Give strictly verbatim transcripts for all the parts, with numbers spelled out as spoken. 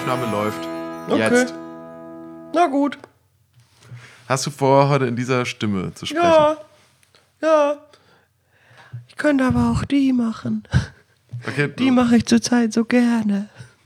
Aufnahme läuft. Okay. Jetzt. Na gut. Hast du vor, heute in dieser Stimme zu sprechen? Ja. Ja. Ich könnte aber auch die machen. Okay, Die mache ich zurzeit so gerne.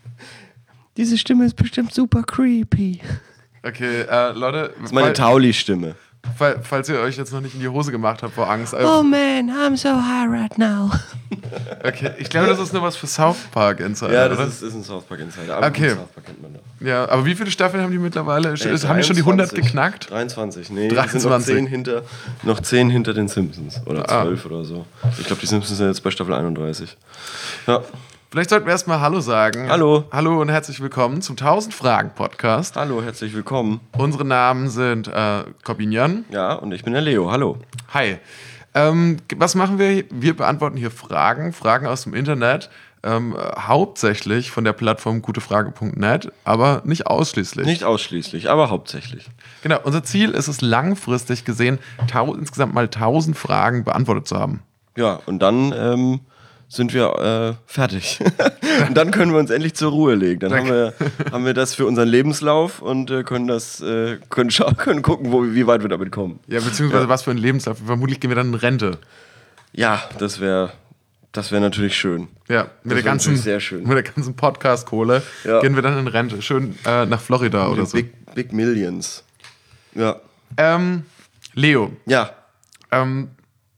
Diese Stimme ist bestimmt super creepy. Okay, äh, Leute. Das ist meine Tauli-Stimme. Fall, falls ihr euch jetzt noch nicht in die Hose gemacht habt vor Angst. Oh man, I'm so high right now. Okay, ich glaube, das ist nur was für South Park Insider, Ja, das oder? ist, ist ein South Park Insider. Aber Okay. South Park kennt man doch. Ja, aber wie viele Staffeln haben die mittlerweile? Ey, haben die schon die hundert dreiundzwanzig. geknackt? dreiundzwanzig, nee, dreiundzwanzig. sind noch zehn hinter, noch zehn hinter den Simpsons. Oder Ah. zwölf oder so. Ich glaube, die Simpsons sind jetzt bei Staffel einunddreißig. Ja. Vielleicht sollten wir erstmal Hallo sagen. Hallo. Hallo und herzlich willkommen zum tausend Fragen Podcast. Hallo, herzlich willkommen. Unsere Namen sind äh, Corbinian. Ja, und ich bin der Leo. Hallo. Hi. Ähm, was machen wir? Wir beantworten hier Fragen, Fragen aus dem Internet, ähm, hauptsächlich von der Plattform gutefrage punkt net, aber nicht ausschließlich. Nicht ausschließlich, aber hauptsächlich. Genau, unser Ziel ist es langfristig gesehen, tau- insgesamt mal tausend Fragen beantwortet zu haben. Ja, und dann ähm, sind wir äh, fertig. Und dann können wir uns endlich zur Ruhe legen. Dann haben wir, haben wir das für unseren Lebenslauf und äh, können das äh, können, scha- können gucken, wo, wie weit wir damit kommen. Ja, beziehungsweise Ja. was für ein Lebenslauf. Vermutlich gehen wir dann in Rente. Ja, das wäre das wär natürlich schön. Ja, mit der wär ganzen, natürlich sehr schön. mit der ganzen Podcast-Kohle Ja. gehen wir dann in Rente. Schön äh, nach Florida oder so. Big, Big Millions. Ja. Ähm, Leo, Ja. ähm,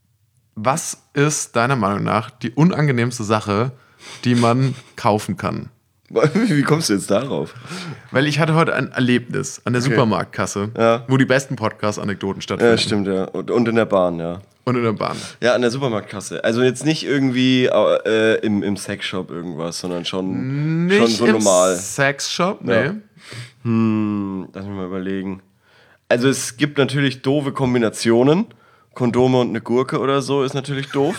was ist deiner Meinung nach die unangenehmste Sache, die man kaufen kann? Wie kommst du jetzt darauf? Weil ich hatte heute ein Erlebnis an der Okay. Supermarktkasse, Ja. wo die besten Podcast-Anekdoten stattfinden. Ja, stimmt, ja. Und, und in der Bahn, ja. Und in der Bahn. Ja, an der Supermarktkasse. Also jetzt nicht irgendwie äh, im, im Sexshop irgendwas, sondern schon, Nicht schon so im normal. Sexshop, nee. Ja. Hm, lass mich mal überlegen. Also es gibt natürlich doofe Kombinationen. Kondome und eine Gurke oder so ist natürlich doof.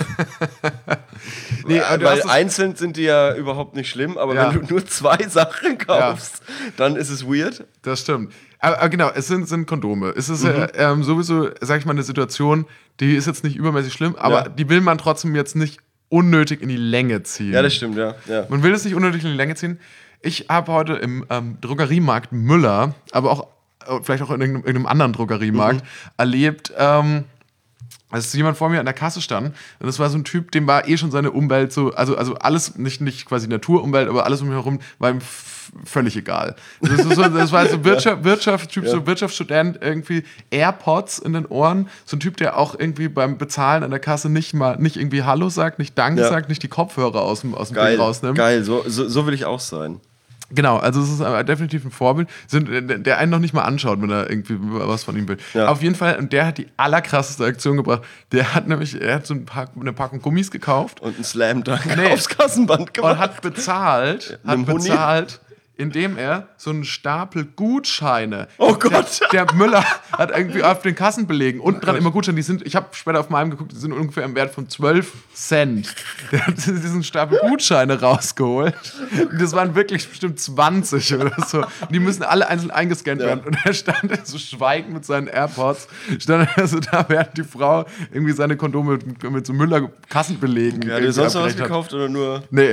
Nee, aber du Weil hast es- einzeln sind die ja überhaupt nicht schlimm, aber Ja. wenn du nur zwei Sachen kaufst, dann ist es weird. Das stimmt. Aber, aber genau, es sind, sind Kondome. Es ist Mhm. ja, ähm, sowieso, sag ich mal, eine Situation, die ist jetzt nicht übermäßig schlimm, aber Ja. die will man trotzdem jetzt nicht unnötig in die Länge ziehen. Ja, das stimmt, ja. ja. Man will es nicht unnötig in die Länge ziehen. Ich habe heute im ähm, Drogeriemarkt Müller, aber auch äh, vielleicht auch in irgendeinem, irgendeinem anderen Drogeriemarkt Mhm. erlebt, ähm, als jemand vor mir an der Kasse stand und das war so ein Typ, dem war eh schon seine Umwelt so, also, also alles, nicht, nicht quasi Naturumwelt, aber alles um ihn herum war ihm f- völlig egal. Das, ist so, das war so Wirtschaft, Wirtschaftstyp, Ja. so Wirtschaftsstudent, irgendwie AirPods in den Ohren, so ein Typ, der auch irgendwie beim Bezahlen an der Kasse nicht mal, nicht irgendwie Hallo sagt, nicht Danke Ja. sagt, nicht die Kopfhörer aus dem, aus dem Geil, Ding rausnimmt. geil. So, so, so will ich auch sein. Genau, also es ist aber definitiv ein Vorbild, sind, der einen noch nicht mal anschaut, wenn er irgendwie was von ihm will. Ja. Auf jeden Fall, und der hat die allerkrasseste Aktion gebracht. Der hat nämlich, er hat so ein Pack, eine Packung Gummis gekauft Und ein Slam Dunk Nee. aufs Kassenband gemacht. und hat bezahlt, Mit dem hat Huni? bezahlt, indem er so einen Stapel Gutscheine. Oh Gott. Der, der Müller hat irgendwie auf den Kassenbelegen unten dran Gott. immer Gutscheine. Die sind, ich habe später auf meinem geguckt, die sind ungefähr im Wert von zwölf Cent. Der hat diesen Stapel Gutscheine rausgeholt. Und das waren wirklich bestimmt zwanzig oder so. Und die müssen alle einzeln eingescannt Ja. werden. Und er stand so schweigend mit seinen AirPods. Stand er so da, während die Frau irgendwie seine Kondome mit, mit so Müller-Kassenbelegen. Hat ihr irgendwie sonst noch was abgerechnet hat. gekauft oder nur? Nee.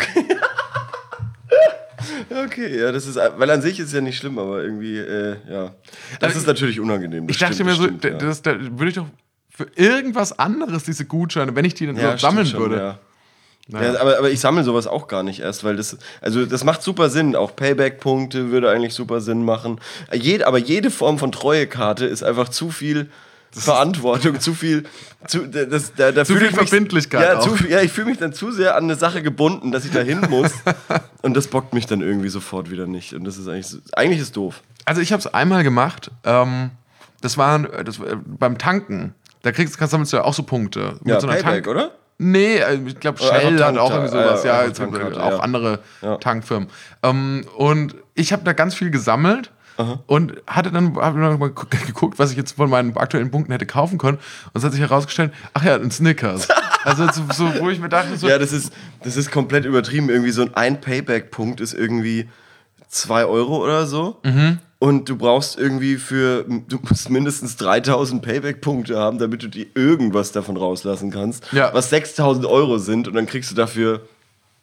Okay, ja, das ist, weil an sich ist es ja nicht schlimm, aber irgendwie, äh, ja. Das Also ist natürlich unangenehm. Das Ich dachte stimmt, mir das so, stimmt, da, ja. das, da würde ich doch für irgendwas anderes diese Gutscheine, wenn ich die dann Ja, überhaupt stimmt sammeln schon, würde. Ja. Naja. Ja, aber, aber ich sammle sowas auch gar nicht erst, weil das, also das macht super Sinn. Auch Payback-Punkte würde eigentlich super Sinn machen. Jede, aber jede Form von Treuekarte ist einfach zu viel Verantwortung, zu viel, zu, das, da, da Zu fühl viel ich mich- Verbindlichkeit Ja, auch. zu, viel- ja, ich fühle mich dann zu sehr an eine Sache gebunden, dass ich da hin muss. Und das bockt mich dann irgendwie sofort wieder nicht. Und das ist eigentlich, so- eigentlich ist doof. Also ich habe es einmal gemacht. Ähm, das war das, war, äh, beim Tanken. Da kriegst, kannst, sammelst du ja auch so Punkte. Mit Ja, so einer Payback, Tank- oder? Nee, äh, ich glaube, Oder Shell einfach hat auch Tank- irgendwie sowas. äh, Ja, einfach jetzt haben wir Tankkarte, auch ja. andere Ja. Tankfirmen. Ähm, und ich habe da ganz viel gesammelt. Und hatte dann, hab dann mal gu- geguckt, was ich jetzt von meinen aktuellen Punkten hätte kaufen können. Und es hat sich herausgestellt, ach ja, ein Snickers. Also so, so, wo ich mir dachte, so, Ja, das ist, das ist komplett übertrieben. Irgendwie so ein, ein Payback-Punkt ist irgendwie zwei Euro oder so. Mhm. Und du brauchst irgendwie für, du musst mindestens dreitausend Payback-Punkte haben, damit du dir irgendwas davon rauslassen kannst. Ja. Was sechstausend Euro sind und dann kriegst du dafür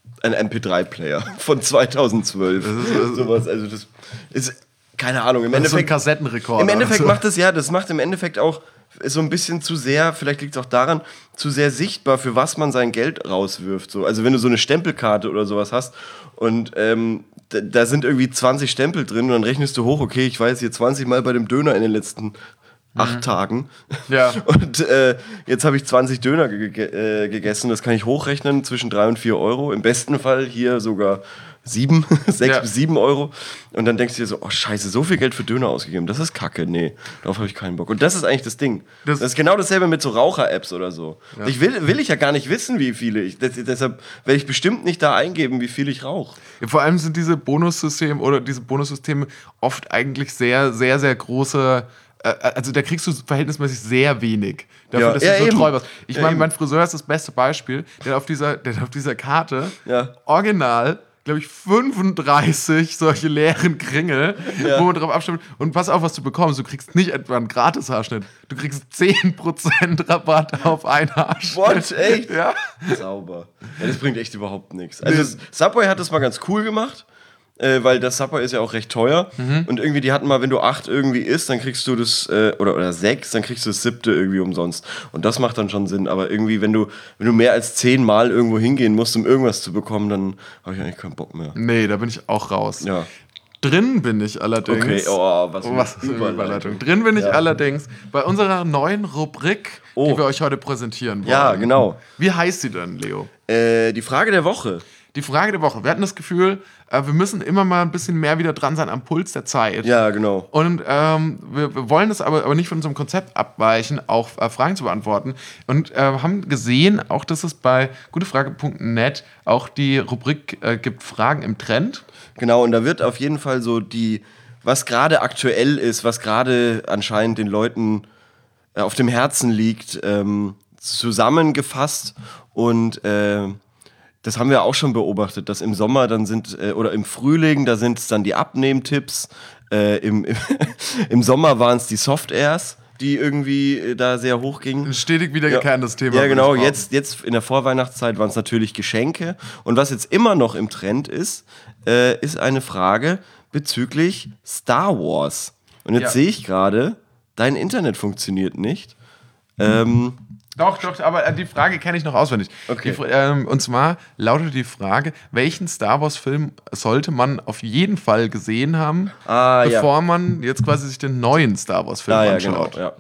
ein M P drei Player von zweitausendzwölf. Das ist, also sowas, also das ist, keine Ahnung, im Das ist so ein Endeffekt. Kassettenrekorder. Im Endeffekt Also. macht es ja, das macht im Endeffekt auch so ein bisschen zu sehr, vielleicht liegt es auch daran, zu sehr sichtbar, für was man sein Geld rauswirft. So. Also wenn du so eine Stempelkarte oder sowas hast und ähm, da, da sind irgendwie zwanzig Stempel drin und dann rechnest du hoch, okay, ich war jetzt hier zwanzig Mal bei dem Döner in den letzten acht mhm. Tagen. Ja. Und äh, jetzt habe ich zwanzig Döner ge- ge- äh, gegessen. Das kann ich hochrechnen zwischen drei und vier Euro. Im besten Fall hier sogar sieben, sechs ja. bis sieben Euro. Und dann denkst du dir so, oh scheiße, so viel Geld für Döner ausgegeben. Das ist kacke. Nee, darauf habe ich keinen Bock. Und das ist eigentlich das Ding. Das, das ist genau dasselbe mit so Raucher-Apps oder so. Ja. Ich will, will ich ja gar nicht wissen, wie viele ich. Das, deshalb werde ich bestimmt nicht da eingeben, wie viel ich rauche. Ja, vor allem sind diese Bonussysteme oder diese Bonussysteme oft eigentlich sehr, sehr, sehr große. Also da kriegst du verhältnismäßig sehr wenig dafür, ja, dass ja, du so eben. treu warst. Ich ja, meine, mein Friseur ist das beste Beispiel. Der hat auf dieser, der hat auf dieser Karte ja. original, glaube ich, fünfunddreißig solche leeren Kringel, ja. wo man drauf abstimmt. Und pass auf, was du bekommst. Du kriegst nicht etwa einen Gratis-Haarschnitt. Du kriegst zehn Prozent Rabatt auf einen Haarschnitt. What? Echt? Ja. Sauber. Ja, das bringt echt überhaupt nichts. Also Subway hat das mal ganz cool gemacht. Äh, weil das Subway ist ja auch recht teuer. Mhm. Und irgendwie, die hatten mal, wenn du acht irgendwie isst, dann kriegst du das, äh, oder, oder sechs, dann kriegst du das siebte irgendwie umsonst. Und das macht dann schon Sinn. Aber irgendwie, wenn du, wenn du mehr als zehn Mal irgendwo hingehen musst, um irgendwas zu bekommen, dann habe ich eigentlich keinen Bock mehr. Nee, da bin ich auch raus. Ja. Drin bin ich allerdings. Okay, oh, was, oh, was ist eine Überleitung. Drin bin ich ja. allerdings bei unserer neuen Rubrik, oh. die wir euch heute präsentieren wollen. Ja, genau. Wie heißt sie denn, Leo? Äh, die Frage der Woche. Die Frage der Woche. Wir hatten das Gefühl, äh, wir müssen immer mal ein bisschen mehr wieder dran sein am Puls der Zeit. Ja, genau. Und ähm, wir, wir wollen das aber, aber nicht von unserem Konzept abweichen, auch äh, Fragen zu beantworten. Und äh, haben gesehen, auch dass es bei gutefrage punkt net auch die Rubrik äh, gibt Fragen im Trend. Genau, und da wird auf jeden Fall so die, was gerade aktuell ist, was gerade anscheinend den Leuten äh, auf dem Herzen liegt, ähm, zusammengefasst und äh, das haben wir auch schon beobachtet, dass im Sommer dann sind, äh, oder im Frühling, da sind es dann die Abnehmtipps. Äh, im, im, Im Sommer waren es die Soft-Airs, die irgendwie äh, da sehr hoch gingen. Stetig wiederkehrendes ja. Thema. Ja, genau. Jetzt, jetzt in der Vorweihnachtszeit waren es natürlich Geschenke. Und was jetzt immer noch im Trend ist, äh, ist eine Frage bezüglich Star Wars. Und jetzt ja. sehe ich gerade, dein Internet funktioniert nicht. Ähm... Doch, doch, aber die Frage kenne ich noch auswendig. Okay. Die, ähm, und zwar lautet die Frage, welchen Star Wars-Film sollte man auf jeden Fall gesehen haben, ah, bevor ja. man jetzt quasi sich den neuen Star Wars-Film ah, ja, anschaut. Genau, ja.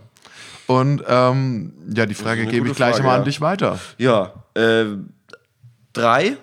Und ähm, ja, die Frage gebe ich gleich Frage, mal ja. an dich weiter. Ja, äh, drei,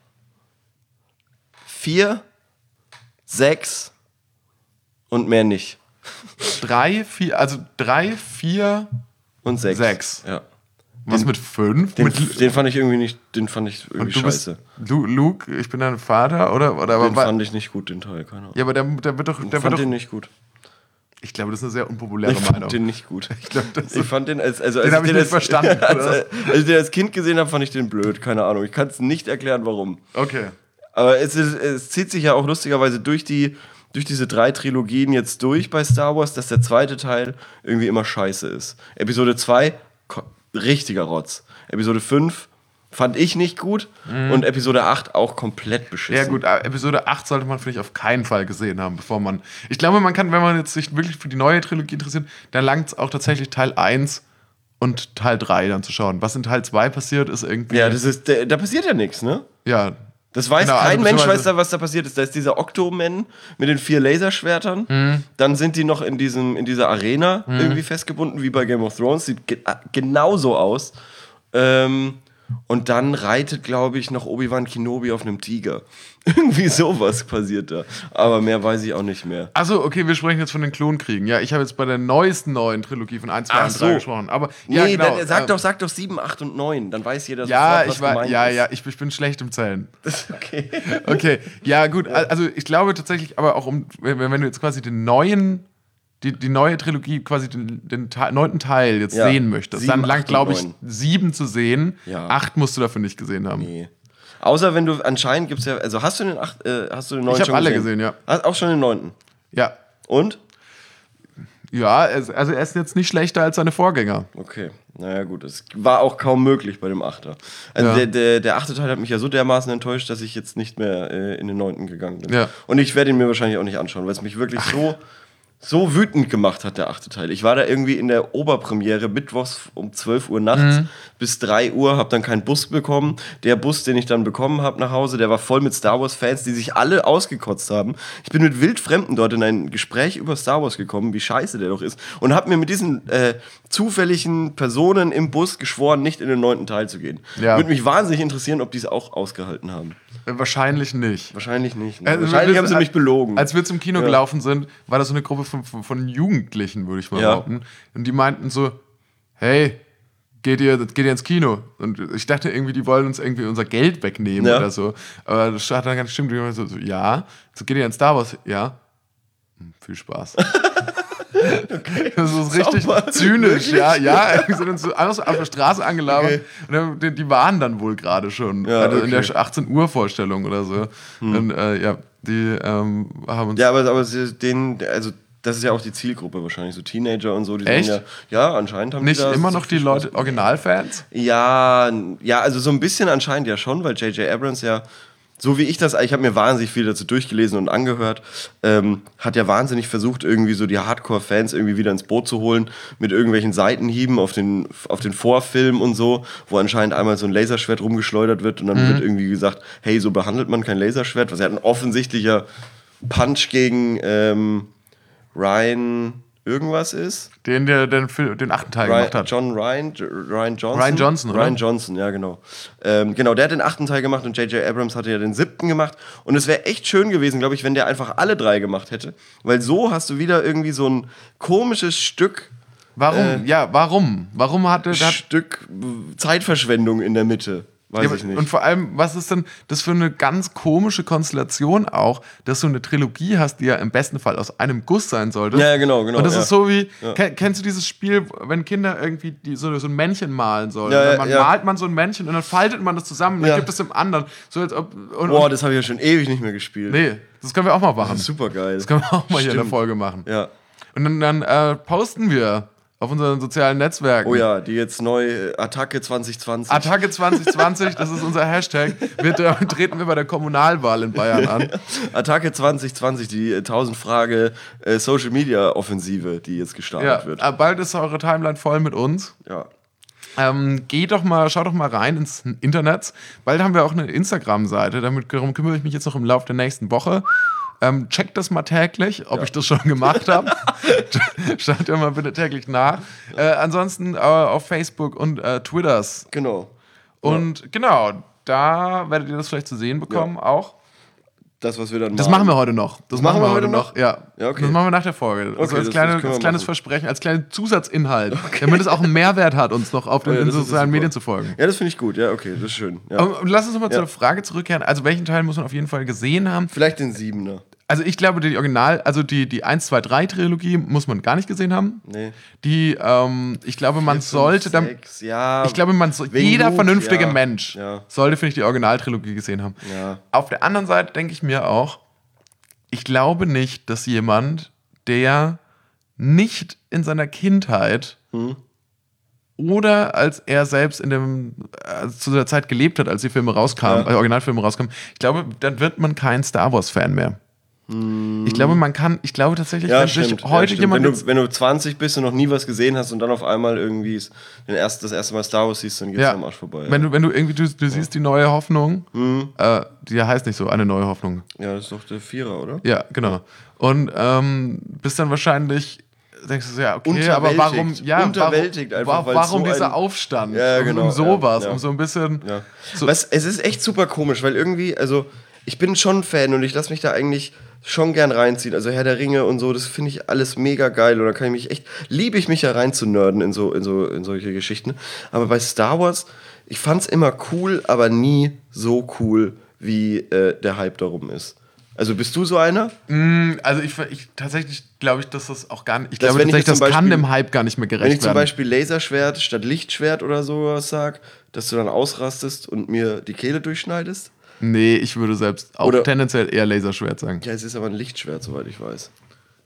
vier, sechs und mehr nicht. Drei, vier, also drei, vier und sechs. Sechs. Ja. Was den, mit fünf? Den, mit, den fand ich irgendwie nicht, den fand ich irgendwie du scheiße. Bist, Lu, Luke, ich bin dein Vater, oder? oder den aber, fand ich nicht gut, den Teil, keine Ahnung. Ja, aber der, der wird doch... Der ich wird fand doch, den nicht gut. Ich glaube, das ist eine sehr unpopuläre ich Meinung. fand den nicht gut. Ich, glaub, das ich fand den als... Also, den als habe ich den nicht als, verstanden. als, als, als ich den als Kind gesehen habe, fand ich den blöd, keine Ahnung. Ich kann es nicht erklären, warum. Okay. Aber es, ist, es zieht sich ja auch lustigerweise durch die... durch diese drei Trilogien jetzt durch bei Star Wars, dass der zweite Teil irgendwie immer scheiße ist. Episode zwei, richtiger Rotz. Episode fünf fand ich nicht gut mhm. und Episode acht auch komplett beschissen. Ja gut, Episode acht sollte man vielleicht auf keinen Fall gesehen haben, bevor man... Ich glaube, man kann, wenn man jetzt sich wirklich für die neue Trilogie interessiert, dann langt es auch tatsächlich Teil eins und Teil drei dann zu schauen. Was in Teil zwei passiert, ist irgendwie... Ja, das ist, da, da passiert ja nichts, ne? Ja, Das weiß genau, kein also Mensch, weiß da, was da passiert ist. Da ist dieser Octoman mit den vier Laserschwertern. Mhm. Dann sind die noch in, diesem, in dieser Arena mhm. irgendwie festgebunden, wie bei Game of Thrones. Sieht ge- genauso aus. Ähm, und dann reitet, glaube ich, noch Obi-Wan Kenobi auf einem Tiger. Irgendwie sowas passiert da. Aber mehr weiß ich auch nicht mehr. Achso, okay, wir sprechen jetzt von den Klonkriegen. Ja, ich habe jetzt bei der neuesten neuen Trilogie von eins, zwei Ach und drei so. gesprochen. Aber, nee, ja, genau. dann, sag, äh, doch, sag doch sieben, acht und neun. Dann weiß jeder ja, sofort, was ich war, gemeint ja, ist. ja, ich, ich bin schlecht im Zählen. Das ist okay. Okay, ja gut, also ich glaube tatsächlich, aber auch um, wenn, wenn du jetzt quasi den neuen, die, die neue Trilogie, quasi den, den Te- neunten Teil jetzt Ja. sehen möchtest, Sieben, dann langt, acht glaube und ich, neun. sieben zu sehen. Ja. Acht musst du dafür nicht gesehen haben. Nee. Außer wenn du, anscheinend gibt es ja, also hast du den acht, äh, hast du den neunten Ich schon habe alle gesehen? gesehen, ja. Hast auch schon den neunten? Ja. Und? Ja, es- also er ist jetzt nicht schlechter als seine Vorgänger. Okay, naja gut, es war auch kaum möglich bei dem Achter. Also Ja. der, der, der achte Teil hat mich ja so dermaßen enttäuscht, dass ich jetzt nicht mehr äh, in den neunten gegangen bin. Ja. Und ich werde ihn mir wahrscheinlich auch nicht anschauen, weil es mich wirklich so, so wütend gemacht hat, der achte Teil. Ich war da irgendwie in der Oberpremiere mittwochs um zwölf Uhr nachts Mhm. bis drei Uhr, habe dann keinen Bus bekommen. Der Bus, den ich dann bekommen habe nach Hause, der war voll mit Star Wars-Fans, die sich alle ausgekotzt haben. Ich bin mit Wildfremden dort in ein Gespräch über Star Wars gekommen, wie scheiße der doch ist, und habe mir mit diesen äh, zufälligen Personen im Bus geschworen, nicht in den neunten Teil zu gehen. Ja. Würde mich wahnsinnig interessieren, ob die es auch ausgehalten haben. Äh, Wahrscheinlich nicht. Wahrscheinlich nicht. Ne? Also, Wahrscheinlich wir- haben sie mich belogen. Als wir zum Kino Ja. gelaufen sind, war das so eine Gruppe von, von, von Jugendlichen, würde ich mal Ja. behaupten. Und die meinten so, hey, geht ihr, geht ihr ins Kino? Und ich dachte irgendwie, die wollen uns irgendwie unser Geld wegnehmen Ja. oder so. Aber das hat dann ganz stimmt. Die waren so, so, ja. So, geht ihr in Star Wars? Ja. Hm, viel Spaß. Okay. Das ist richtig Sauber. zynisch, ja, ja. Wir sind uns so alles auf der Straße angelabert. Okay. Und dann, die, die waren dann wohl gerade schon. Ja, also in der okay. achtzehn Uhr Vorstellung oder so. Und äh, ja, die ähm, haben uns. Ja, aber, aber sie- den, also das ist ja auch die Zielgruppe wahrscheinlich, so Teenager und so. Die Echt? Sind ja, ja, anscheinend haben Nicht die da immer so noch die viel Leute, Spaß. Originalfans? Ja, ja, also so ein bisschen anscheinend ja schon, weil J J Abrams ja, so wie ich das, ich habe mir wahnsinnig viel dazu durchgelesen und angehört, ähm, hat ja wahnsinnig versucht, irgendwie so die Hardcore-Fans irgendwie wieder ins Boot zu holen mit irgendwelchen Seitenhieben auf den, auf den Vorfilm und so, wo anscheinend einmal so ein Laserschwert rumgeschleudert wird und dann Mhm. wird irgendwie gesagt, hey, so behandelt man kein Laserschwert, was ja ein offensichtlicher Punch gegen ähm, Ryan irgendwas ist. Den, der den, Film, den achten Teil Ryan, gemacht hat. John Ryan, J- Ryan Johnson. Ryan Johnson, oder? Ryan Johnson, ja, genau. Ähm, genau, der hat den achten Teil gemacht und J J Abrams hatte ja den siebten gemacht. Und es wäre echt schön gewesen, glaube ich, wenn der einfach alle drei gemacht hätte. Weil so hast du wieder irgendwie so ein komisches Stück, Warum? Äh, ja, warum? Warum hatte hat, Stück äh, Zeitverschwendung in der Mitte. Weiß ja, ich nicht. Und vor allem, was ist denn das für eine ganz komische Konstellation auch, dass du eine Trilogie hast, die ja im besten Fall aus einem Guss sein sollte. Ja, ja, genau, genau, Und das ja. ist so wie, Ja. ken- kennst du dieses Spiel, wenn Kinder irgendwie die, so, so ein Männchen malen sollen? Ja, Und dann ja, man ja. malt man so ein Männchen und dann faltet man das zusammen und dann Ja. gibt es dem anderen. So als ob, und, Boah, und, das habe ich ja schon ewig nicht mehr gespielt. nee, das können wir auch mal machen. Super geil. Das können wir auch mal hier in der Stimmt. Folge machen. Ja. Und dann, dann äh, posten wir auf unseren sozialen Netzwerken. Oh ja, die jetzt neu äh, Attacke zwanzig zwanzig. Attacke zwanzig zwanzig, das ist unser Hashtag. Wir, damit treten wir bei der Kommunalwahl in Bayern an. Attacke zwanzig zwanzig, die äh, tausend Frage äh, Social Media Offensive, die jetzt gestartet Ja, wird. äh, bald ist eure Timeline voll mit uns. Ja. Ähm, geht doch mal, schaut doch mal rein ins Internet. Bald haben wir auch eine Instagram-Seite, damit darum kümmere ich mich jetzt noch im Laufe der nächsten Woche. Ähm, checkt das mal täglich, ob Ja. ich das schon gemacht habe. Schaut ja mal bitte täglich nach. Äh, ansonsten äh, auf Facebook und äh, Twitters. Genau. Und genau, da werdet ihr das vielleicht zu sehen bekommen auch. Das, was wir dann Das machen wir heute noch. Das, machen wir heute noch. noch? Ja. Ja, okay. Das machen wir nach der Folge. Also Okay, als, das- kleine, das können wir als kleines machen. Versprechen, als kleinen Zusatzinhalt, damit es auch einen Mehrwert hat, uns noch auf den Ja, in das ist sozialen super. Medien zu folgen. Ja, das finde ich gut. Ja, okay, das ist schön. Ja. Aber lass uns nochmal zu Ja. der Frage zurückkehren. Also, welchen Teil muss man auf jeden Fall gesehen haben? Vielleicht den Siebener. Also, ich glaube, die Original, also die, die eins, zwei, drei Trilogie muss man gar nicht gesehen haben. Nee. Die, ähm, ich glaube, man Vier, sollte fünf, dann. sechs, ja. Ich glaube, man so, wegen jeder Luke, vernünftige ja. Mensch Ja. sollte, finde ich, die Originaltrilogie gesehen haben. Ja. Auf der anderen Seite denke ich mir auch, ich glaube nicht, dass jemand, der nicht in seiner Kindheit Hm. oder als er selbst in dem äh, zu der Zeit gelebt hat, als die Filme rauskamen, Ja. äh, Originalfilme rauskamen, ich glaube, dann wird man kein Star Wars Fan mehr. Ich glaube, man kann, ich glaube tatsächlich, Ja, wenn stimmt. sich ja, heute stimmt. jemand wenn, jetzt- du, wenn du zwanzig bist und noch nie was gesehen hast und dann auf einmal irgendwie es- den erst, das erste Mal Star Wars siehst, dann geht's ja, am Arsch vorbei. wenn du, wenn du irgendwie, du, du siehst die neue Hoffnung, Mhm. äh, die heißt nicht so, eine neue Hoffnung. Ja, das ist doch der Vierer, oder? Ja, genau. Und ähm, bist dann wahrscheinlich, denkst du so, ja, okay, aber warum, Unterwältigt. ja, Unterwältigt warum, einfach, wa- weil es warum so dieser ein- Aufstand? Ja, um, genau, um sowas, ja, ja. um so ein bisschen. Ja. So, Was, es ist echt super komisch, weil irgendwie, also ich bin schon Fan und ich lasse mich da eigentlich schon gern reinziehen. Also Herr der Ringe und so, das finde ich alles mega geil. Und da kann ich mich echt, liebe ich mich ja rein zu nerden in, so, in, so, in solche Geschichten. Aber bei Star Wars, ich fand es immer cool, aber nie so cool, wie äh, der Hype darum ist. Also bist du so einer? also ich, ich tatsächlich glaube ich, dass das auch gar nicht, ich Dass glaube wenn ich tatsächlich, jetzt das zum kann Beispiel- dem Hype gar nicht mehr Wenn gerecht ich zum werden. Beispiel Laserschwert statt Lichtschwert oder sowas sag, dass du dann ausrastest und mir die Kehle durchschneidest? Nee, ich würde selbst auch Oder- tendenziell eher Laserschwert sagen. Ja, es ist aber ein Lichtschwert, soweit ich weiß.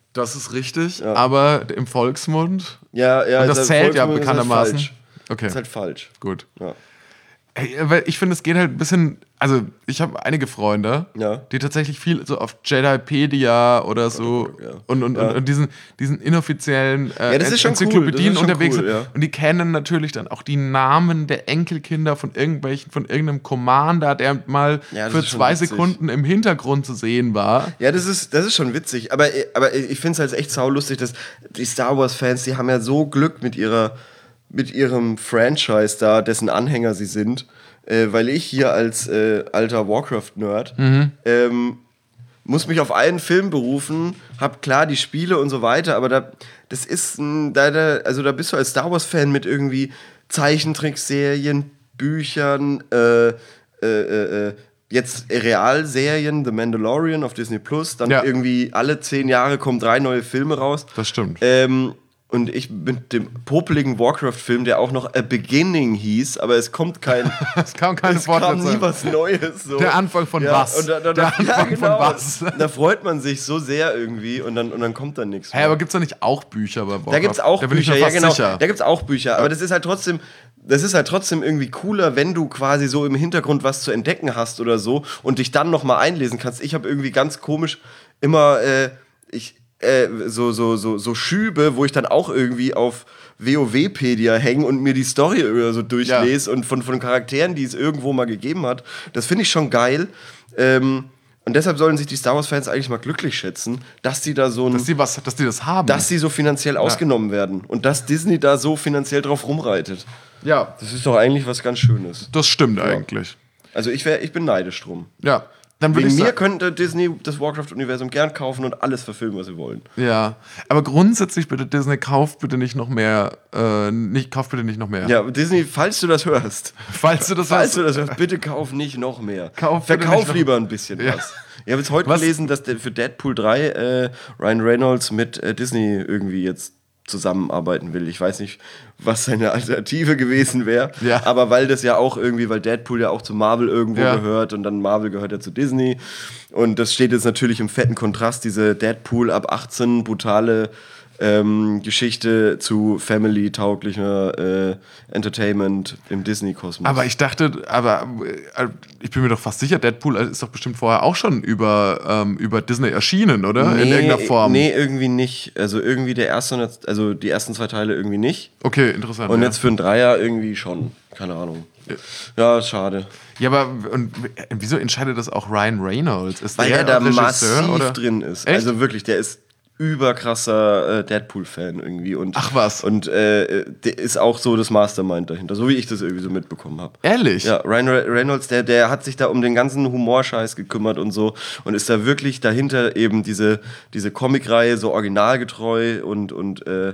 Das ist richtig, Ja. aber im Volksmund. Ja, ja. Und das ist zählt ja Volksmund, ist bekanntermaßen. Halt falsch. Okay, Ist halt falsch. gut. Ja. Ey, weil ich finde, es geht halt ein bisschen. Also, ich habe einige Freunde, Ja. die tatsächlich viel so auf Jedipedia oder so ja. und, und, Ja. und, und diesen, diesen inoffiziellen äh, Ja, das ist schon cool, Enzyklopädien das ist schon unterwegs cool, sind. ja. Und die kennen natürlich dann auch die Namen der Enkelkinder von irgendwelchen, von irgendeinem Commander, der mal Ja, das für ist schon zwei witzig. Sekunden im Hintergrund zu sehen war. Ja, das ist, das ist schon witzig. Aber, aber ich finde es halt echt saulustig, dass die Star Wars-Fans, die haben ja so Glück mit ihrer, mit ihrem Franchise da, dessen Anhänger sie sind. Äh, weil ich hier als äh, alter Warcraft-Nerd Mhm. ähm, muss mich auf einen Film berufen, hab klar die Spiele und so weiter, aber da, das ist ein, da, da, also da bist du als Star Wars-Fan mit irgendwie Zeichentrickserien, Büchern, äh, äh, äh, äh, jetzt Realserien, The Mandalorian auf Disney Plus, dann Ja. irgendwie alle zehn Jahre kommen drei neue Filme raus. Das stimmt. Ähm, und ich mit dem popeligen Warcraft-Film, der auch noch A Beginning hieß, aber es kommt kein, Es kam keine es kam Fortsetzung. nie was Neues. So. Der Anfang von ja, was? Und da, da, Der da, ja, Anfang genau. von was? Da freut man sich so sehr irgendwie und dann, und dann kommt dann nichts Hä, aber gibt's da nicht auch Bücher bei Warcraft? da gibt's auch da bin Bücher, ich mir ja fast genau. sicher. Da gibt's auch Bücher, aber das ist halt trotzdem, das ist halt trotzdem irgendwie cooler, wenn du quasi so im Hintergrund was zu entdecken hast oder so und dich dann noch mal einlesen kannst. Ich habe irgendwie ganz komisch immer äh, ich äh, so so so so Schübe, wo ich dann auch irgendwie auf WoWpedia hänge und mir die Story oder so durchlese Ja. und von von Charakteren, die es irgendwo mal gegeben hat. Das finde ich schon geil. Ähm, und deshalb sollen sich die Star Wars-Fans eigentlich mal glücklich schätzen, dass die da so ein dass die was, dass die das haben. dass sie so finanziell ausgenommen werden und dass Disney da so finanziell drauf rumreitet. ja, Das ist doch eigentlich was ganz Schönes. das stimmt eigentlich. Also ich, wär, ich bin neidisch drum. Ja, dann würde Wegen ich mir sagen, könnte Disney das Warcraft-Universum gern kaufen und alles verfilmen, was sie wollen. ja, aber grundsätzlich bitte Disney, kauft bitte nicht noch mehr, äh, nicht, kauft bitte nicht noch mehr. Ja, Disney, falls du das hörst, Falls du das falls hast, du das hörst, bitte kauf nicht noch mehr. Kauf bitte nicht Verkauf noch- lieber ein bisschen Ja. was. Ich habe jetzt heute Was? gelesen, dass der für Deadpool drei äh, Ryan Reynolds mit äh, Disney irgendwie jetzt zusammenarbeiten will. Ich weiß nicht, was seine Alternative gewesen wäre, Ja. aber weil das ja auch irgendwie, weil Deadpool ja auch zu Marvel irgendwo Ja. gehört und dann Marvel gehört ja zu Disney und das steht jetzt natürlich im fetten Kontrast, diese Deadpool ab achtzehn brutale ähm, Geschichte zu family-tauglicher äh, Entertainment im Disney-Kosmos. aber ich dachte, aber äh, ich bin mir doch fast sicher, Deadpool ist doch bestimmt vorher auch schon über, ähm, über Disney erschienen, oder? In irgendeiner Form. Nee, irgendwie nicht. Also irgendwie der erste, und jetzt- also die ersten zwei Teile irgendwie nicht. Okay, interessant. Und ja. jetzt für einen Dreier irgendwie schon. Keine Ahnung. Ja, ist schade. Ja, aber und wieso entscheidet das auch Ryan Reynolds? Ist Weil der er da Regisseur, massiv oder? drin ist. Echt? Also wirklich, der ist überkrasser äh, Deadpool-Fan irgendwie. Und, Ach was. Und äh, der ist auch so das Mastermind dahinter, so wie ich das irgendwie so mitbekommen habe. Ehrlich? Ja, Ryan Re- Reynolds, der, der hat sich da um den ganzen Humorscheiß gekümmert und so und ist da wirklich dahinter eben diese, diese Comicreihe so originalgetreu und, und äh,